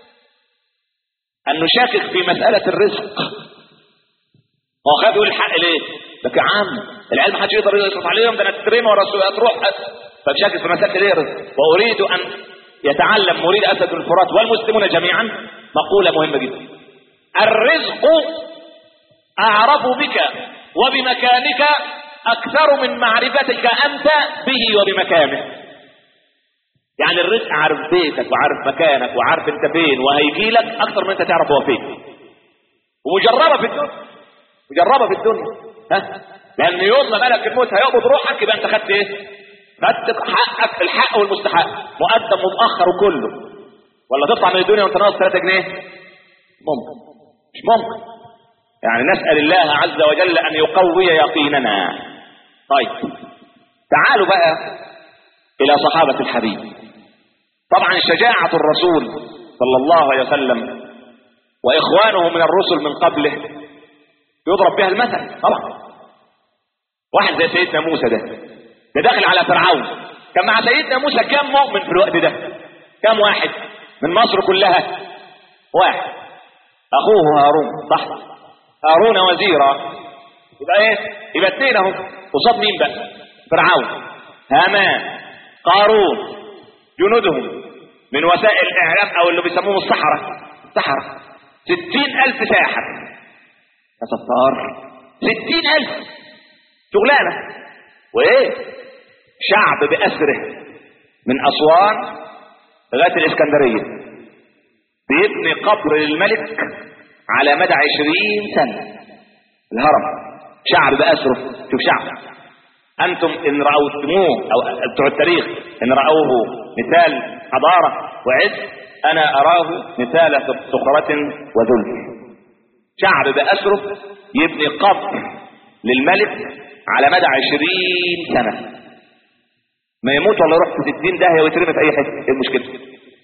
أنه شاكك في مسألة الرزق. هو خاف يقول الحق ليه؟ لك يا عم العلم محدش يقدر يصرف عليهم، ده انا تترمى ورا تروح، فشاكك في مسألة ليه رزق. وأريد أن يتعلم مريد أسد الفرات والمسلمون جميعا مقولة مهمة جدا: الرزق أعرف بك وبمكانك أكثر من معرفتك أنت به وبمكانه. يعني الرزق عارف بيتك وعارف مكانك وعارف انت فين وهيجي لك أكثر من انت تعرف هو فين. ومجربة في الدنيا، مجربة في الدنيا ها؟ لأن يوم ما ملك الموت هيقبض روحك يبقى انت خدت ايه؟ خدت حقك، الحق والمستحق، مقدم ومؤخر وكله. ولا تطلع من الدنيا وانت ناقص ثلاثة جنيه؟ ممكن، مش ممكن. يعني نسأل الله عز وجل أن يقوي يقيننا. طيب تعالوا بقى إلى صحابة الحبيب. طبعا شجاعة الرسول صلى الله عليه وسلم وإخوانه من الرسل من قبله يضرب بها المثل. طبعا واحد زي سيدنا موسى ده ده داخل على فرعون، كان مع سيدنا موسى كم مؤمن في الوقت ده؟ كم واحد من مصر كلها؟ واحد، اخوه هارون. صح، هارون وزيرا، يبقى ايه؟ يبقى اثنين اهو. قصاد مين بقى؟ فرعون، هامان، قارون، جنودهم من وسائل الاعلام او اللي بيسموهم السحرة. السحرة ستين الف ساحر يا ستار، ستين الف شغلانة. وايه؟ شعب بأسره من أسوان لغاية الإسكندرية بيبني قبر للملك على مدى عشرين سنة. الهرم شعب بأسره. شوف شعب، أنتم إن رأوتموه أو بتوع التاريخ إن رأوه مثال حضارة وعز، أنا أراه مثال سخرة وذل. شعب بأسره يبني قبر للملك على مدى عشرين سنة، ما يموت ولا يروح في ستين داهية ويترمي في أي حتة. إيه المشكلة؟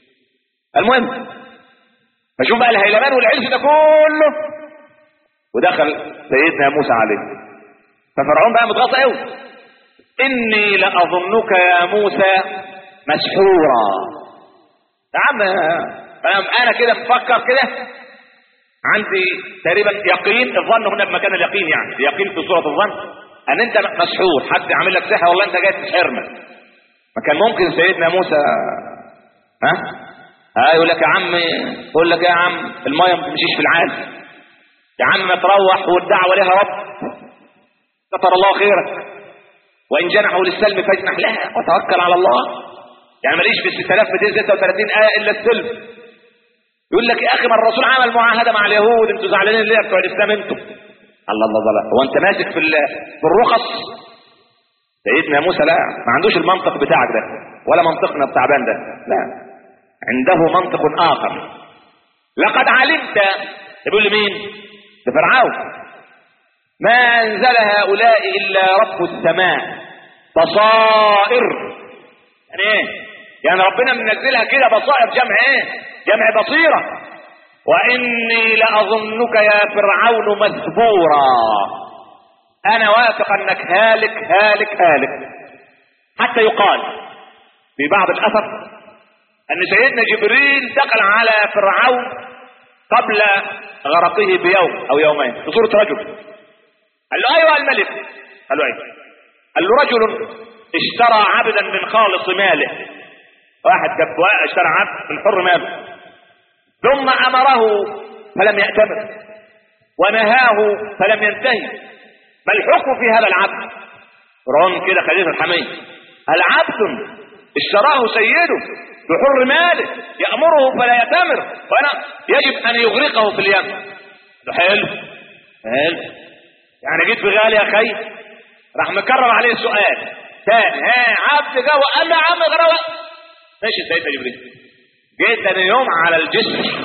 المهم فشوف بقى الهيلمان والعز ده كله، ودخل سيدنا موسى عليه. ففرعون بقى متغاظ قوي: إني لأظنك يا موسى مسحورا. يا عم أنا كده مفكر كده، عندي تقريبا يقين، الظن هنا بمكان اليقين، يعني يقين في صورة الظن ان انت مسحور، حد عامل لك سحر والله انت جاي تسحرنا. ما كان ممكن سيدنا موسى ها ها يقول لك يا عم، يقول لك يا عم الميه ما بتمشيش في العالم، يا عم ما تروح والدعوه لها رب، كتر الله خيرك، وان جنحوا للسلم فاجنح لها وتوكل على الله. يعني ماليش في ستة آلاف ومئتين وستة وثلاثين آية إلا السلم. يقول لك يا أخي ما الرسول عمل معاهدة مع اليهود، أنتوا زعلانين ليه بتوع الإسلام أنتوا؟ الله الله الله، هو أنت ماسك في في الرخص؟ سيدنا موسى لا، ما عندوش المنطق بتاعك ده ولا منطقنا التعبان ده، لا، عنده منطق آخر. لقد علمت، يقول لمين؟ لفرعون، ما أنزل هؤلاء إلا رب السماء بصائر. يعني إيه؟ يعني ربنا منزلها كده بصائر، جمع ايه؟ جمع بصيرة. واني لاظنك يا فرعون مثبورا، انا واثق انك هالك هالك هالك. حتى يقال في بعض الاثر ان سيدنا جبريل دخل على فرعون قبل غرقه بيوم او يومين في صورة رجل، قال له ايها الملك، قال له ايه؟ قال له رجل اشترى عبدا من خالص ماله، واحد جاب اشترى عبد من حر ماله، ثم امره فلم يأتمر ونهاه فلم ينتهي، ما الحكم في هذا العبد؟ فرعون كده خليفه الحمية، العبد اشتراه سيده بحر ماله يأمره فلا يأتمر وانا يجب ان يغرقه في اليم. حلو حلو، يعني جيت بغالي يا خي، راح مكرر عليه السؤال ثاني، ها عبد جوه، قال له يا عم غروق. ماشي سيدنا جبريل، جيت ثاني يوم على الجسر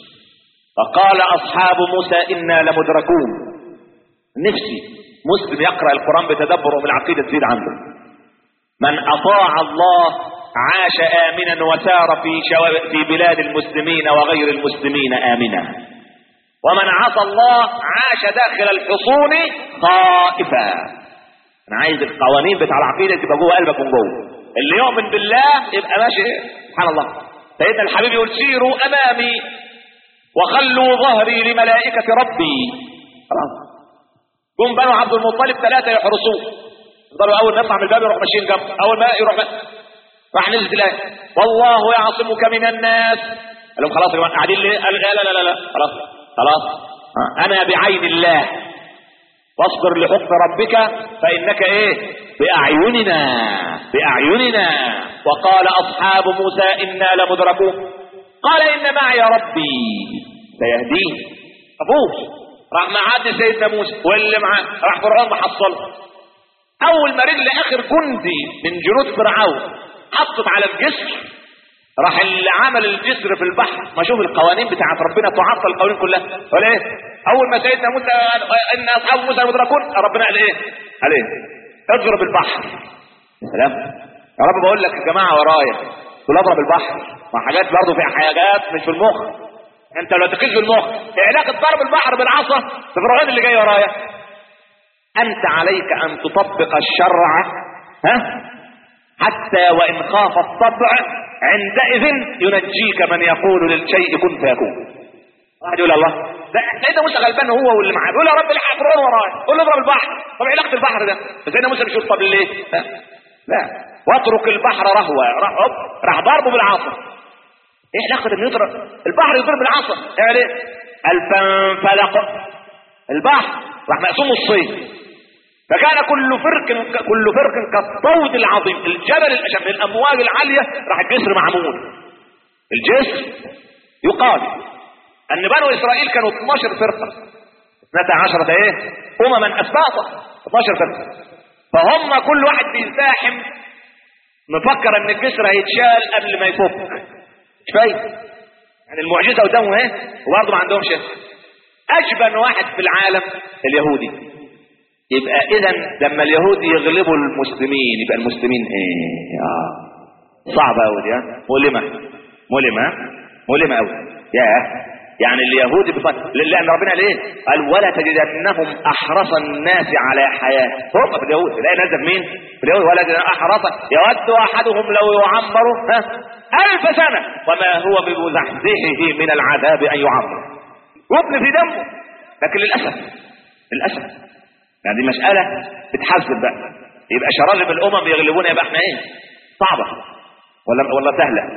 فقال اصحاب موسى انا لمدركون. نفسي مسلم يقرأ القرآن بتدبر وبالعقيدة تزيد عنده. من اطاع الله عاش امنا وسار في شوارع في بلاد المسلمين وغير المسلمين امنا، ومن عصى الله عاش داخل الحصون خائفا. انا عايز القوانين بتاع العقيدة تبقى جوه قلبك من جوه. اللي يؤمن بالله يبقى ماشي سبحان الله. سيدنا الحبيب يقول سيروا امامي وخلوا ظهري لملائكة ربي. خلاص قوم بنو عبد المطلب ثلاثة يحرسوه، يفضلوا اول ما يطلع من الباب يروح ماشيين جنبه، اول ما يروح بقى. راح نزل الايه والله يعصمك من الناس. قال لهم خلاص يا جماعه قاعدين ليه؟ قال لا لا لا لا خلاص خلاص انا بعين الله واصبر لحكم ربك فانك ايه؟ باعيننا باعيننا. وقال اصحاب موسى انا لمدركون قال ان معي ربي سيهدين. ابوه راح معاد سيدنا موسى واللي معاه، راح فرعون محصله. اول ما رجل اخر جندي من جنود فرعون حطت على الجسر، راح اللي عمل الجسر في البحر. ما شوف القوانين بتاعت ربنا تعطل القوانين كلها ولا ايه؟ اول ما سيدنا موسى ان اصحاب موسى المدركون، ربنا قال ايه؟ قال ايه؟ اضرب البحر. يا سلام يا رب، بقول لك يا جماعه ورايا تقول اضرب البحر، ما حاجات برضه في حاجات مش في المخ. انت لو تقيس بالمخ ايه علاقه ضرب البحر بالعصا بفرعون اللي جاي ورايا؟ انت عليك ان تطبق الشرع، ها، حتى وان خاف الطبع عندئذ ينجيك من يقول للشيء كن فيكون. واحد يقول الله ده سيدنا موسى غلبان هو واللي معاه، يقول يا رب الحق فرعون ورايا، قول له اضرب البحر. طب ايه علاقه البحر ده؟ سيدنا موسى بيشوف طب ليه؟ لا لا واترك البحر رهوا، راح راح ضربه بالعصا. ايه علاقه انه يضرب البحر يضرب بالعصا؟ يعني ايه؟ فانفلق البحر راح مقسوم نصين، فكان كل فرق كل فرق كالطود العظيم، الجبل الاشم من الامواج العاليه. راح الجسر معمول. الجسر يقال ان بنو اسرائيل كانوا اثناشر فرقه، اثنتا عشرة ايه؟ امما اسباطا، اثناشر فرقه. فهم كل واحد بيزاحم مفكر ان الجسر هيتشال قبل ما يفك. مش فايد يعني المعجزه قدامه ايه؟ وبرضه ما عندهمش ايه؟ اجبن واحد في العالم اليهودي. يبقى اذا لما اليهود يغلبوا المسلمين يبقى المسلمين ايه؟ اه صعبه قوي دي، ها مؤلمه مؤلمه مؤلمه قوي. يا يعني اليهود بفضل لان ربنا ليه قال ولا تجدنهم احرص الناس على حياه. هم في اليهود تلاقي نزل مين في اليهود؟ ولا تجدن احرص يود احدهم لو يعمر ها الف سنه وما هو بمزحزحه من العذاب ان يعمر. يبن في دمه. لكن للاسف للاسف يعني دي مساله بتحذب بقى. يبقى شرائم الامم يغلبون، يبقى احنا ايه؟ صعبه ولا ولا سهله؟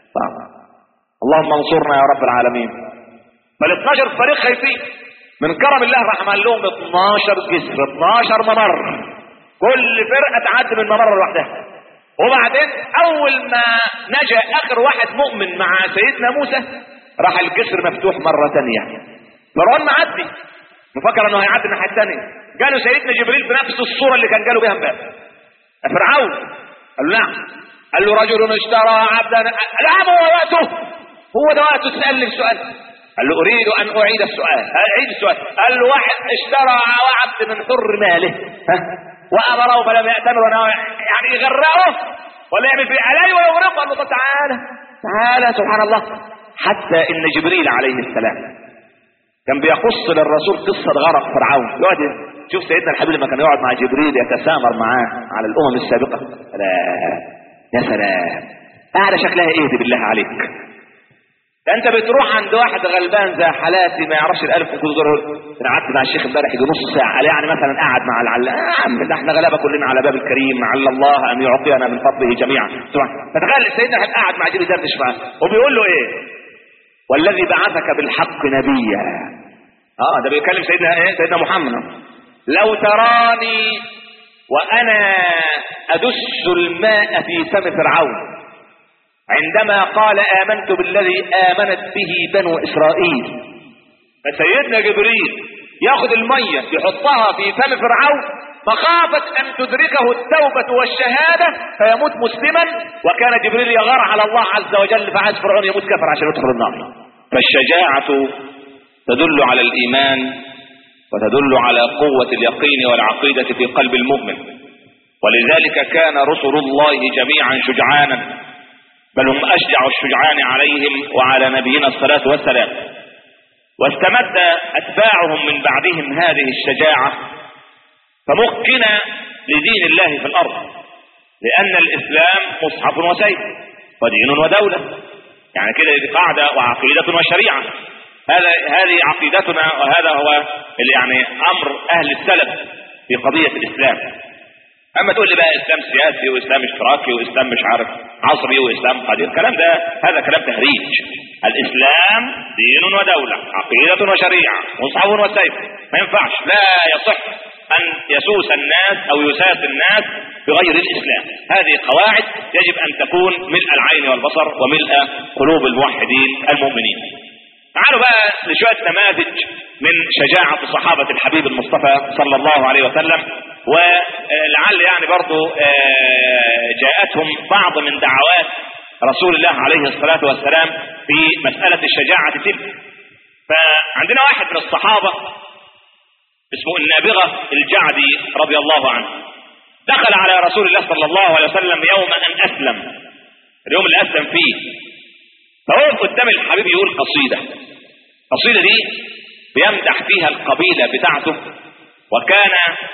اللهم انصرنا يا رب العالمين. بل اتناشر فريق خايفين. من كرم الله راح عمل لهم اتناشر جسر، اتناشر ممر، كل فرقة تعدي من ممر لوحدها. وبعدين اول ما نجا اخر واحد مؤمن مع سيدنا موسى راح الجسر مفتوح مرة تانية. فرعون معدي مفكر انه هيعدي الناحية التانية، جاله سيدنا جبريل بنفس الصورة اللي كان جاله بها امبارح. فرعون قال له نعم. قال له رجل اشترى عبدا. نعم هو وقته، هو ده وقته تسألني السؤال. قال له اريد ان اعيد السؤال. اعيد السؤال. قال له واحد اشترى عبد من حر ماله وامره فلم يأتمر، يعني يغرقه ولا يعمل فيه عليه ويغرقه. قال له طب تعالى تعالى. سبحان الله. حتى ان جبريل عليه السلام كان بيقص للرسول قصة غرق فرعون. يقعد شوف سيدنا الحبيب لما كان يقعد مع جبريل يتسامر معاه على الامم السابقة. لا يا سلام، قاعدة شكلها ايه دي بالله عليك؟ ده انت بتروح عند واحد غلبان زي حالاتي ما يعرفش الالف وكل انا قعدت مع الشيخ امبارح يجي نص ساعه، قال يعني مثلا قاعد مع العلام. ده احنا غلابه كلنا على باب الكريم، عل الله ان يعطينا من فضله جميعا. فتخيل سيدنا قاعد مع جبريل دردش معاه وبيقول له ايه؟ والذي بعثك بالحق نبيا. اه ده بيكلم سيدنا ايه؟ سيدنا محمد. لو تراني وانا ادس الماء في فم فرعون عندما قال آمنت بالذي آمنت به بنو إسرائيل. فسيدنا جبريل ياخذ المية يحطها في فم فرعون مخافة أن تدركه التوبة والشهادة فيموت مسلما، وكان جبريل يغار على الله عز وجل فعايز فرعون يموت كفر عشان يدخل النار. فالشجاعة تدل على الإيمان وتدل على قوة اليقين والعقيدة في قلب المؤمن، ولذلك كان رسل الله جميعا شجعانا، بل هم أشجع الشجعان عليهم وعلى نبينا الصلاة والسلام. واستمد أتباعهم من بعدهم هذه الشجاعة فمكن لدين الله في الأرض، لأن الإسلام مصحف وسيف ودين ودولة. يعني كده دي قاعدة وعقيدة وشريعة. هذا هذه عقيدتنا، وهذا هو يعني أمر أهل السلف في قضية الإسلام. اما تقول لي بقى اسلام سياسي واسلام اشتراكي واسلام مش عارف عصري واسلام قديم، الكلام ده هذا كلام تهريج. الاسلام دين ودولة، عقيدة وشريعة، مصحف وسيف. ما ينفعش، لا يصح ان يسوس الناس او يساس الناس بغير الاسلام. هذه قواعد يجب ان تكون ملء العين والبصر وملء قلوب الموحدين المؤمنين. تعالوا بقى لشوية نماذج من شجاعة صحابة الحبيب المصطفى صلى الله عليه وسلم، ولعل يعني برضو جاءتهم بعض من دعوات رسول الله عليه الصلاة والسلام في مسألة الشجاعة تلك. فعندنا واحد من الصحابة اسمه النابغة الجعدي رضي الله عنه، دخل على رسول الله صلى الله عليه وسلم يوم أن أسلم، اليوم اللي أسلم فيه. فهو قدام الحبيب يقول قصيدة، القصيدة دي بيمدح فيها القبيلة بتاعته، وكان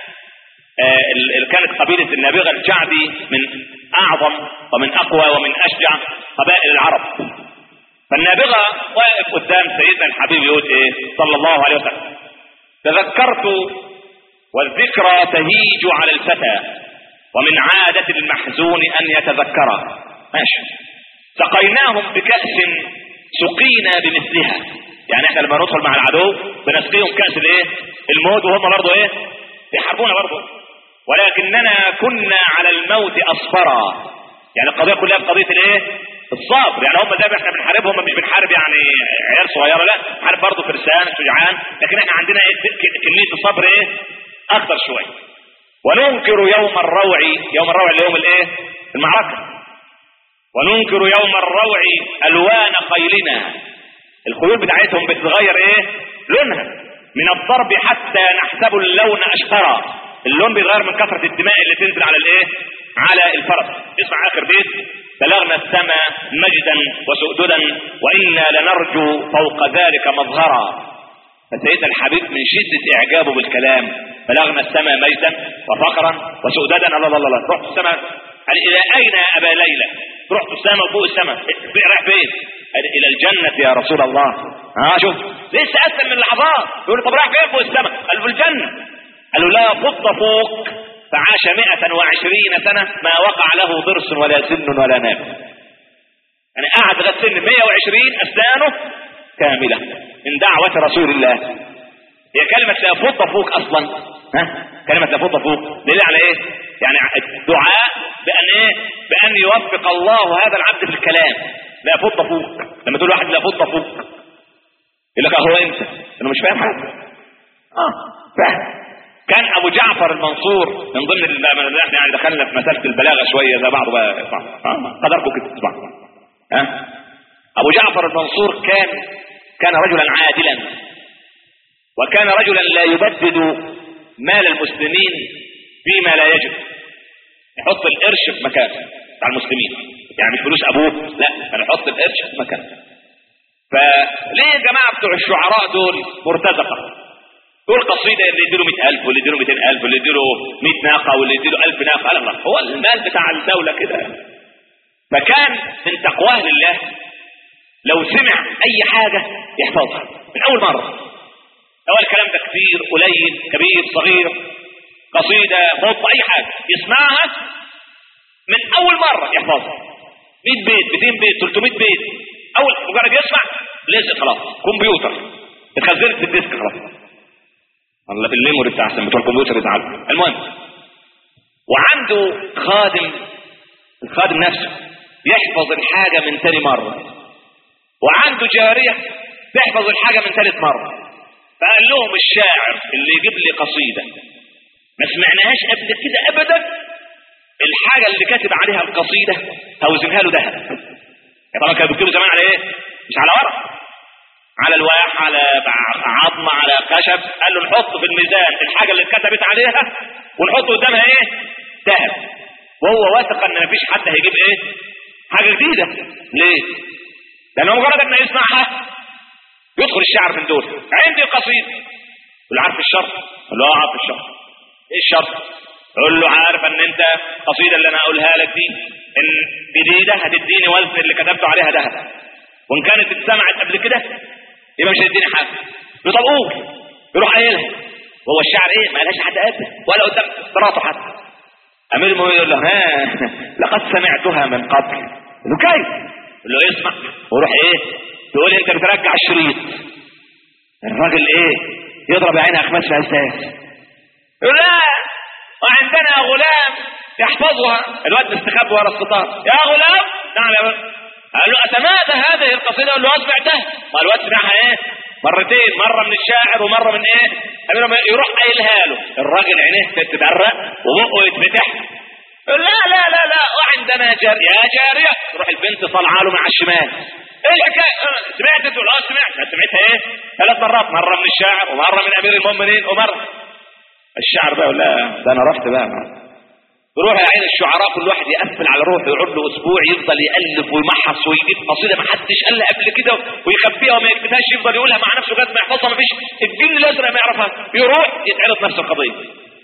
آه كانت قبيلة النابغة الجعدي من أعظم ومن أقوى ومن أشجع قبائل العرب. فالنابغة واقف قدام سيدنا الحبيب يقول إيه صلى الله عليه وسلم: تذكرت والذكرى تهيج على الفتى، ومن عادة المحزون أن يتذكر. ماشي. سقيناهم بكأس سقينا بمثلها، يعني احنا لما ندخل مع العدو بنسقيهم كأس الايه؟ الموت، وهم برضه ايه؟ يحاربونا برضه، ولكننا كنا على الموت اصفرا. يعني القضيه كلها بقضيه الايه؟ الصبر. يعني هم زي ما احنا بنحاربهم، مش بنحارب يعني عيال صغيره، لا بنحارب برضه فرسان شجعان، لكن احنا عندنا ايه؟ كميه الصبر ايه؟ اكثر شويه. وننكر يوم الروع، يوم الروع اللي يوم الايه؟ المعركه. وننكر يوم الروع الوان خيلنا، الخيول بتاعتهم بتتغير ايه؟ لونها من الضرب حتى نحسب اللون اشقرا، اللون بيتغير من كثرة الدماء اللي تنزل على الايه؟ على الفرس. اسمع اخر بيت: بلغنا السماء مجدا وسؤددا وانا لنرجو فوق ذلك مظهرا. فسيدنا الحبيب من شدة اعجابه بالكلام: بلغنا السماء مجدا وفخرا وسؤددا. الله الله الله، رحت السماء. قال الى اين يا ابا ليلى؟ رحت السماء وفوق السماء. رايح فين؟ قال الى الجنة يا رسول الله. ها شوف لسه اسلم من لحظات يقول طب رايح فين فوق السماء؟ قال في الجنة. قالوا لا فض فوق، فعاش مئة وعشرين سنة ما وقع له ضرس ولا سن ولا ناب. يعني قعد لغايه سن مئة وعشرين اسنانه كامله من دعوه رسول الله. هي كلمه لا يفض فوق اصلا، ها كلمه لا يفض فوق دليل على ايه؟ يعني الدعاء بان ايه؟ بان يوفق الله هذا العبد في الكلام. لا يفض فوق، لما تقول واحد لا يفض فوق يقول لك اهو انت انا مش فاهم حاجه. اه فاهم. كان ابو جعفر المنصور من ضمن احنا يعني دخلنا في مساله البلاغه شويه زي بعض بقى اه قدركم كده اسمع. ها ابو جعفر المنصور كان كان رجلا عادلا، وكان رجلا لا يبدد مال المسلمين فيما لا يجب. يحط القرش في مكانه بتاع المسلمين، يعني مش فلوس ابوه، لا كان يحط القرش في مكانه. فليه يا جماعه بتوع الشعراء دول مرتزقه؟ دول قصيده اللي يديله مئة ألف واللي يديله مئتين ألف واللي يديله مئة ناقه واللي يديله ألف ناقه، لا لا هو المال بتاع الدوله كده. فكان من تقواه لله لو سمع اي حاجه يحفظها من اول مره، سواء الكلام ده كتير قليل كبير صغير قصيده خطه اي حاجه يسمعها من اول مره يحفظها. مئة بيت مئتين بيت ثلاثمئة بيت، اول مجرد يسمع لازم خلاص كمبيوتر اتخزنت في الديسك خلاص، والله في الميموري بتاع احسن بتوع الكمبيوتر يتعلم. المهم وعنده خادم، الخادم نفسه يحفظ الحاجه من تاني مره، وعنده جاريه تحفظ الحاجه من ثالث مره. فقال لهم الشاعر اللي يجيب لي قصيده ما سمعناهاش قبل كده ابدا، الحاجه اللي كاتب عليها القصيده هوزنها له ذهب. طبعا كانوا بيكتبوا زمان على ايه؟ مش على ورق، على الواح، على عظمه، على خشب. قال له نحط في الميزان الحاجه اللي اتكتبت عليها ونحط قدامها ايه؟ ذهب. وهو واثق ان مفيش حد هيجيب ايه؟ حاجه جديده. ليه؟ لانه مجرد انه يسمعها يدخل الشعر من دول. عندي قصيده، يقول عارف الشرط؟ يقول له اه عارف الشرط. ايه الشرط؟ يقول له عارف ان انت القصيده اللي انا اقولها لك دي ان جديده هتديني وزن اللي كتبته عليها ذهب، وان كانت اتسمعت قبل كده يبقى مش هتديني حاجه. يقول طب قول. يروح قايلها. وهو الشعر ايه؟ ما قالهاش حد ابدا ولا قدام صراطه حتى. امير المؤمنين يقول له ها لقد سمعتها من قبل. يقول له كيف؟ يقول له اسمع. وروح ايه؟ تقول انت بترجع الشريط، الراجل ايه؟ يضرب عينها اخماس في اساس. يقول لا وعندنا غلام يحفظها. الواد مستخبي ورا الستار. يا غلام نعم يا ولد. قال له اتمادى هذه القصيده؟ قال له سمعتها. ما الواد سمعها ايه؟ مرتين، مره من الشاعر ومره من ايه؟ يروح قايلها له. الراجل عينيه تتبرق وبقه يتفتح. يقول لا لا لا لا وعندنا جاريه. يا جاريه. تروح البنت طالعه له مع الشمال. ايه الحكايه؟ سمعت؟ تقول اه سمعت. سمعتها ايه؟ ثلاث مرات، مره من الشاعر ومره من امير المؤمنين ومره الشعر بقى. ولا ده انا رحت بقى يروح يا عين الشعراء كل واحد يقفل على روحه، يقعد له اسبوع يفضل يالف ويمحص ويجيب قصيده ما حدش قالها قبل كده ويخبيها وما يكتبهاش، يفضل يقولها مع نفسه لغايه ما يحفظها. ما فيش الجن الازرق ما يعرفها. يروح يتعرض نفس القضيه.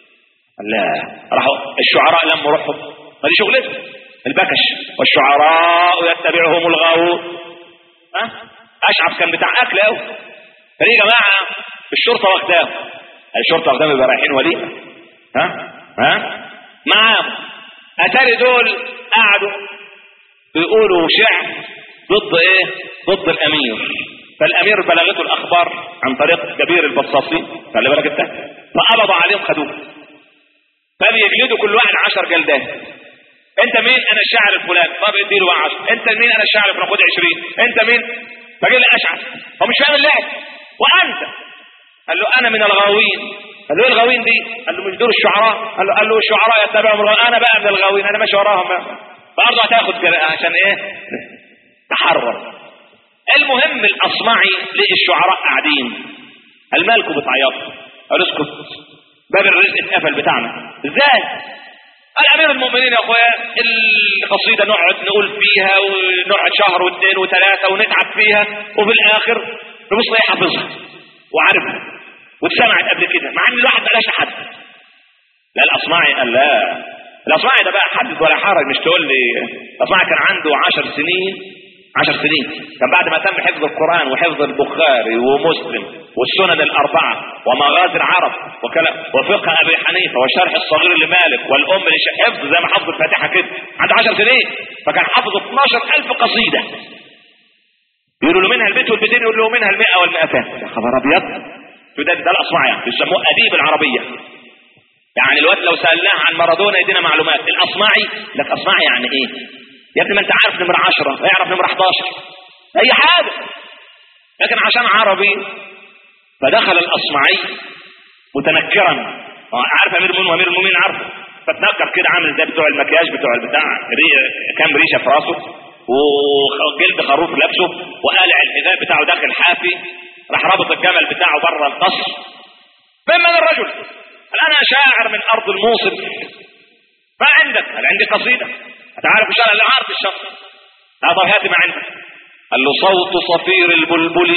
لا راحوا الشعراء لما روحهم ما دي شغلتهم البكش. والشعراء يتبعهم الغاوون. ها اشعب كان بتاع اكل قوي. فليه يا جماعه الشرطه واخداه؟ الشرطه واخداه يبقى رايحين وليمه. ها ها معاهم. اتاري دول قعدوا بيقولوا شعر ضد ايه؟ ضد الامير. فالامير بلغته الاخبار عن طريق كبير البصاصين، خلي بالك انت، فقبضوا عليهم خدوه. فبيجلدوا كل واحد عشر جلدات. انت مين؟ انا الشاعر الفلاني. طب اديله بقى عشرة. انت مين؟ انا الشاعر الفلاني. خد عشرين. انت مين؟ فجي لي اشعث هو مش فاهم اللعب. وانت؟ قال له انا من الغاوين. قال له ايه الغاوين دي؟ قال له مش دول الشعراء؟ قال له قال له الشعراء يتبعهم الغاوين. انا بقى من الغاوين، انا ماشي وراهم بقى. فارضى هتاخد عشان ايه؟ تحرر. المهم الاصمعي لقي الشعراء قاعدين. قال مالكم بتعيطوا؟ قال اسكت باب الرزق اتقفل بتاعنا. ازاي؟ قال امير المؤمنين يا اخويا القصيده نقعد نقول فيها ونقعد شهر واثنين وثلاثه ونتعب فيها وفي الاخر نبص ايه حافظها وعارفها واتسمعت قبل كده مع ان الواحد بلاش حد. لا الاصمعي قال لا. الاصمعي ده بقى حدث ولا حرج. مش تقول لي الاصمعي كان عنده عشر سنين عشر سنين. كان بعد ما تم حفظ القرآن وحفظ البخاري ومسلم والسنن الأربعة ومغازي العرب وكلام وفقه أبي حنيفة والشرح الصغير لمالك والأم لحفظ زي ما حفظ الفاتحة كده عنده عشر سنين. فكان حفظ اثناشر ألف قصيدة يقولوا له منها البيت والبيتين يقولوا له منها المئة والمئتين. يا خبر أبيض. ده ده الأصمعي يعني بيسموه أديب العربية. يعني الواد لو سألناه عن مارادونا يدينا معلومات. الأصمعي لك أصمعي يعني إيه؟ يا ابني ما أنت عارف نمرة عشرة يعرف نمرة حداشر أي حاجة. لكن عشان عربي فدخل الأصمعي متنكرا. عارف أمير المؤمنين وأمير المؤمنين عارفه. فتنكر كده عامل زي بتوع المكياج بتوع البتاع كام ريشة في راسه وجلد خروف لابسه وقالع الحذاء بتاعه داخل حافي. راح رابط الجمل بتاعه بره القصر. فمن الرجل؟ قال انا شاعر من ارض الموصل. ما عندك؟ قال عندي قصيده. تعرف شعر اللي عارف الشخص. طب هات ما عندك. قال له صوت صفير البلبل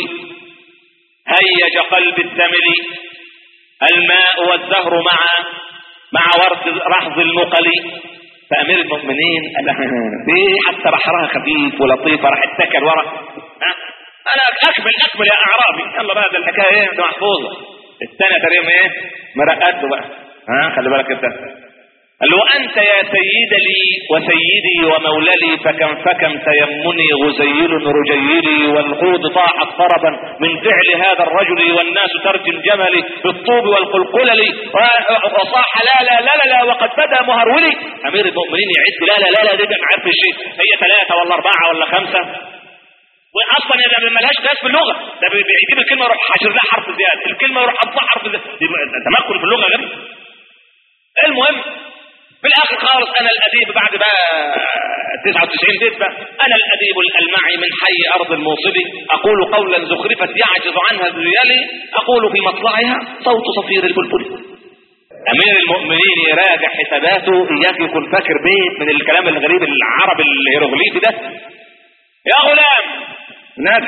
هيج قلب الثمل الماء والزهر مع مع ورد رحظ المقل. فامير المؤمنين قال دي حتى بحرها خفيف ولطيفه راح اتكل ورا. انا اكمل اكمل يا اعرابي. يلا بقى ده الحكايه ايه ده محفوظه. الثانيه تقريبا ايه مرقته بقى. ها خلي بالك انت. قال له انت يا سيد لي وسيدي وموللي فكم فكم تيمني غزيل رجيلي والقود طاحت طربا من فعل هذا الرجل والناس ترجم جملي بالطوب والقلقلل وصاح لا لا لا لا, لا وقد بدا مهرولي. امير المؤمنين يعد لا لا لا لا دي ما عرف الشيء. هي ثلاثه ولا اربعه ولا خمسه. واصلا اذا ما لهاش ناس في اللغه ده بيجيب الكلمه يروح حاشر لها حرف زياده الكلمه يروح حاطط حرف زياده. تمكن في اللغه غبي. المهم في الاخر خالص انا الاديب بعد بقى تسعة وتسعين بيت بقى انا الاديب الالمعي من حي ارض الموصل اقول قولا زخرفت يعجز عنها الرجال اقول في مطلعها صوت صفير البلبل. امير المؤمنين يراجع حساباته اياك يكون فاكر بيت من الكلام الغريب العربي الهيروغليفي ده. يا غلام ناس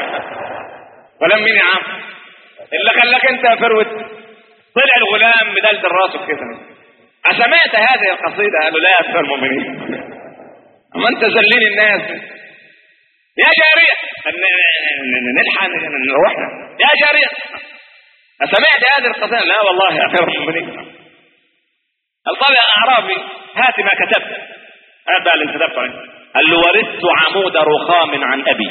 غلام مين يا عم اللي خلاك انت يا فروت؟ طلع الغلام مدلدل راسه كده. أسمعت هذه القصيدة؟ قالوا لا يا أسفل المؤمنين أما أنت زلين الناس. يا جارية نلحق نروحنا يا جارية أسمعت هذه القصيدة؟ لا والله يا أخير المؤمنين. قال طب يا أعرابي هات ما كتبت. هات بقى اللي كتبته. قال له ورثت عمود رخام عن أبي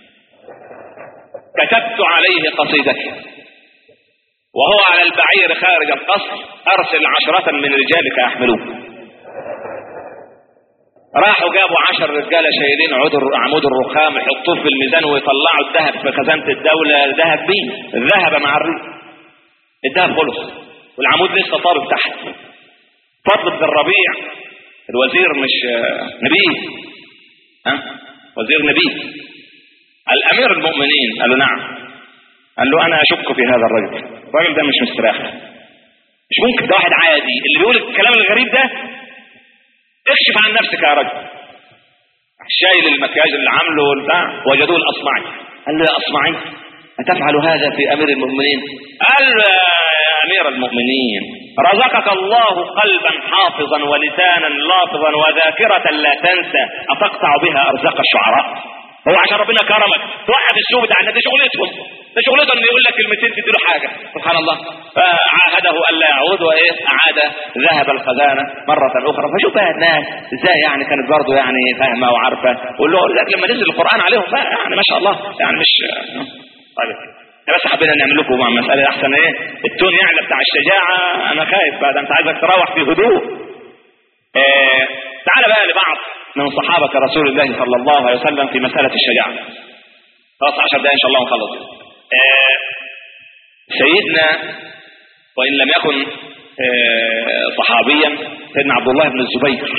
كتبت عليه قصيدتي وهو على البعير خارج القصر أرسل عشرة من رجالك يحملوه. راحوا جابوا عشر رجالة شايلين عمود الرخام يحطوه في الميزان ويطلعوا الذهب في خزانة الدولة. ذهب بيه الذهب مع الريح. الذهب خلص والعمود لسه طارق تحت. فضل بن الربيع الوزير مش نبيه ها وزير نبيه. الأمير المؤمنين قال له نعم. قال له انا اشك في هذا الرجل. الراجل ده مش مستريح. مش ممكن ده واحد عادي اللي بيقول الكلام الغريب ده. اكشف عن نفسك يا رجل. شايل المكياج اللي عامله والبتاع وجدوه الاصمعي. قال له يا اصمعي اتفعل هذا في امير المؤمنين؟ قال له يا امير المؤمنين رزقك الله قلبا حافظا ولسانا لافظا وذاكرة لا تنسى اتقطع بها ارزاق الشعراء؟ هو عشان ربنا كرمك توقف السوق بتاع الناس. دي شغلتهم ده شغلته انه يقول لك كلمتين تديله حاجه. سبحان الله. فعاهده الا يعود وايه اعاد ذهب الخزانه مره اخرى. فشوف بقى الناس ازاي يعني كانت برضه يعني فاهمه وعارفه. قول له لك لما نزل القران عليهم بقى يعني ما شاء الله يعني مش طيب. بس حبينا نعمل لكم مع مساله احسن ايه التون يعلى بتاع الشجاعه. انا خايف بقى ده انت عايزك تروح في هدوء. إيه تعال بقى لبعض من صحابة رسول الله صلى الله عليه وسلم في مسألة الشجاعة. خلاص عشر دقائق إن شاء الله ونخلص. آه سيدنا وإن لم يكن آه صحابيا سيدنا عبد الله بن الزبير.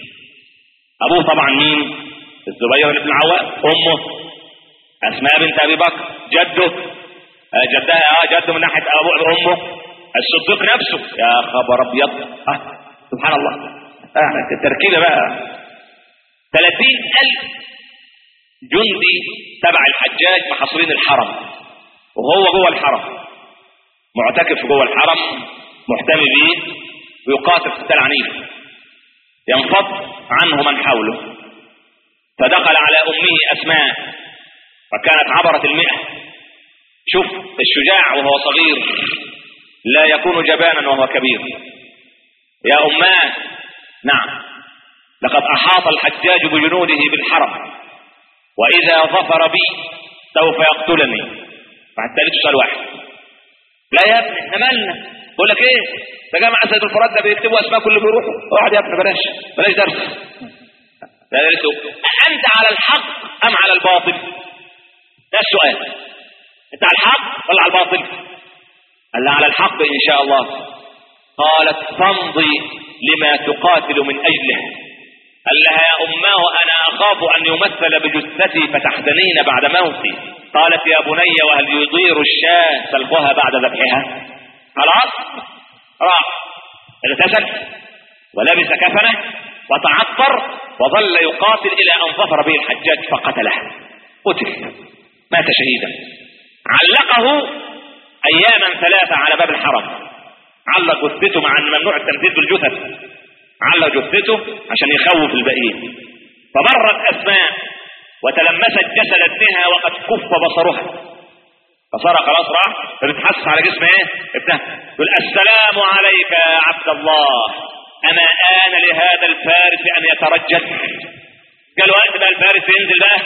أبوه طبعا مين؟ الزبير بن العوام. أمه أسماء بنت أبي بكر. جده آه جدها آه جده من ناحية أبوه أمه الصديق نفسه. يا خبر أبيض. آه سبحان الله. آه التركيبة بقى ثلاثين ألف جندي تبع الحجاج محاصرين الحرم وهو جوه الحرم معتكف جوه الحرم محتمي به ويقاتل قتال عنيف. ينفض عنه من حوله فدخل على أمه أسماء وكانت عبرت المئة. شوف الشجاع وهو صغير لا يكون جبانا وهو كبير. يا أماه نعم لقد أحاط الحجاج بجنوده بالحرم وإذا ظفر بي سوف يقتلني. فحتى لك سؤال واحد. لا يا ابني احنا مالنا. بقول لك ايه ده جامع سيد الفرات ده بيكتبوا اسماء كل اللي بيروحوا. اقعد يا ابني بلاش بلاش درس. لا درسوا أنت على الحق أم على الباطل؟ ده السؤال. أنت على الحق ولا على الباطل؟ قال على الحق إن شاء الله. قالت فامضي لما تقاتل من أجله. قال لها يا أماه أنا أخاف أن يمثل بجثتي فتحزنين بعد موتي. قالت يا بني وهل يضير الشاة سلخها بعد ذبحها؟ خلاص راح اغتسل ولبس كفنه وتعطر وظل يقاتل إلى أن ظفر به الحجاج فقتله. قتل مات شهيدا. علقه أياما ثلاثة على باب الحرم. علق جثته مع أن ممنوع التنفيذ بالجثث. علق جثته عشان يخوف الباقيين. فمرت أسماء وتلمست جسد ابنها وقد كف بصرها. بصرها خلاص راح فبتحسس على جسم ايه ابنها. تقول السلام عليك يا عبد الله أما آن لهذا الفارس أن يترجل. قال وقت بقى الفارس ينزل بقى.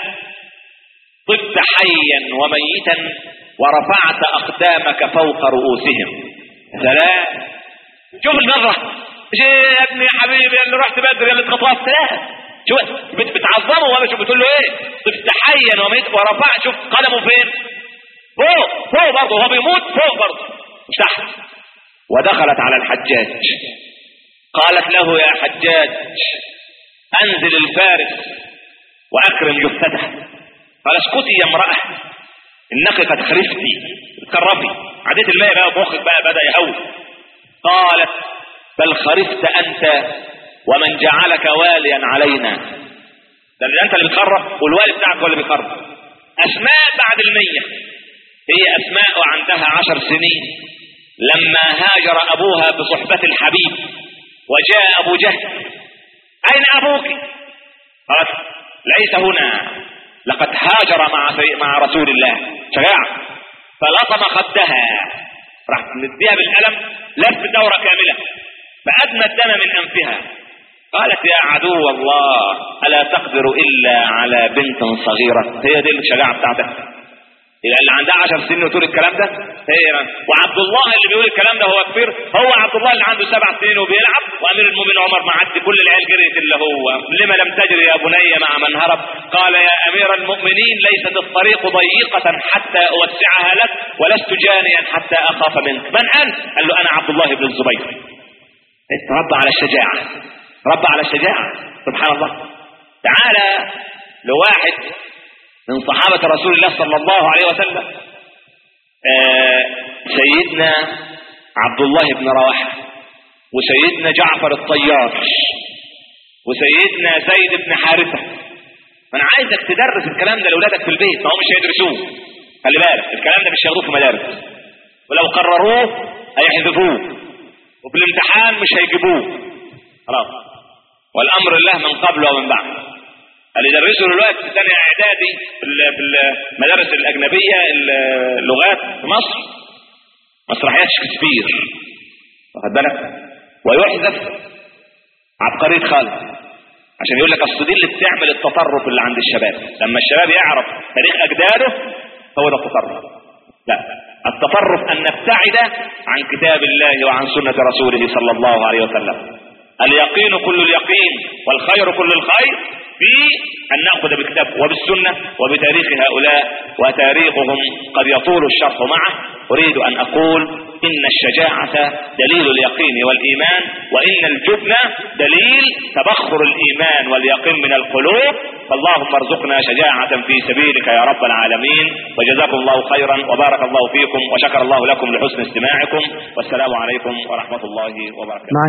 طبت حيا وميتا ورفعت أقدامك فوق رؤوسهم. سلام. شوف المرة يا ابني يا حبيبي اللي رحت بدر اللي اتخطفت. لا شوف بتعظمه ولا شوف بتقول له ايه طبت حيا وميتا ورفعت. شوف قدمه فين فوق فوق برضه هو بيموت فوق برضه مش تحت. ودخلت على الحجاج قالت له يا حجاج انزل الفارس واكرم جثته. قال اسكتي يا امرأة انك قد خرفتي تكرفي عديت الماء بقى ومخك بقى بدأ يهوي. قالت بل خرفت انت ومن جعلك واليا علينا. ده انت اللي بتخرف والوالي بتاعك هو اللي بيخرف. اسماء بعد المية هي اسماء وعندها عشر سنين لما هاجر ابوها بصحبة الحبيب وجاء ابو جهل اين ابوك؟ قالت ليس هنا لقد هاجر مع مع رسول الله. شجاع. فلطم خدها راح نديها بالقلم لف دورة كاملة فأدنى الدم من أنفها. قالت يا عدو الله ألا تقدر إلا على بنت صغيرة. هي دي الشجاعة بتاعتها اللي عندها عشر سنين وتقول الكلام ده. هي وعبد الله اللي بيقول الكلام ده هو كبير. هو عبد الله اللي عنده سبع سنين وبيلعب وامير المؤمنين عمر معدي كل العيال جريت الا هو. لما لم تجري يا بني مع من هرب؟ قال يا امير المؤمنين ليست الطريق ضيقة حتى اوسعها لك ولست جانيا حتى اخاف منك. من انت؟ قال له انا عبد الله بن الزبير. رب على الشجاعة رب على الشجاعة سبحان الله. تعالى لواحد من صحابة رسول الله صلى الله عليه وسلم آه سيدنا عبد الله بن رواحة وسيدنا جعفر الطيار وسيدنا زيد بن حارثة. انا عايزك تدرس الكلام ده لاولادك في البيت ما هم مش هيدرسوه. خلي بالك الكلام ده مش هياخدوه في مدارس ولو قرروه هيحذفوه وفي الامتحان مش هيجيبوه خلاص. والامر الله من قبل ومن بعد. اللي يدرسوا دلوقتي في ثانيه اعدادي في المدارس الاجنبيه اللغات في مصر مسرحيات شكسبير واخد بالك ويحذف عبقريه خالد عشان يقول لك اصل دي اللي بتعمل التطرف اللي عند الشباب. لما الشباب يعرف تاريخ اجداده هو ده التطرف. لا التطرف ان نبتعد عن كتاب الله وعن سنه رسوله صلى الله عليه وسلم. اليقين كل اليقين والخير كل الخير في أن نأخذ بالكتاب وبالسنة وبتاريخ هؤلاء وتاريخهم قد يطول الشرح معه. أريد أن أقول إن الشجاعة دليل اليقين والإيمان وإن الجبن دليل تبخر الإيمان واليقين من القلوب. فاللهم ارزقنا شجاعة في سبيلك يا رب العالمين وجزاكم الله خيرا وبارك الله فيكم وشكر الله لكم لحسن استماعكم والسلام عليكم ورحمة الله وبركاته.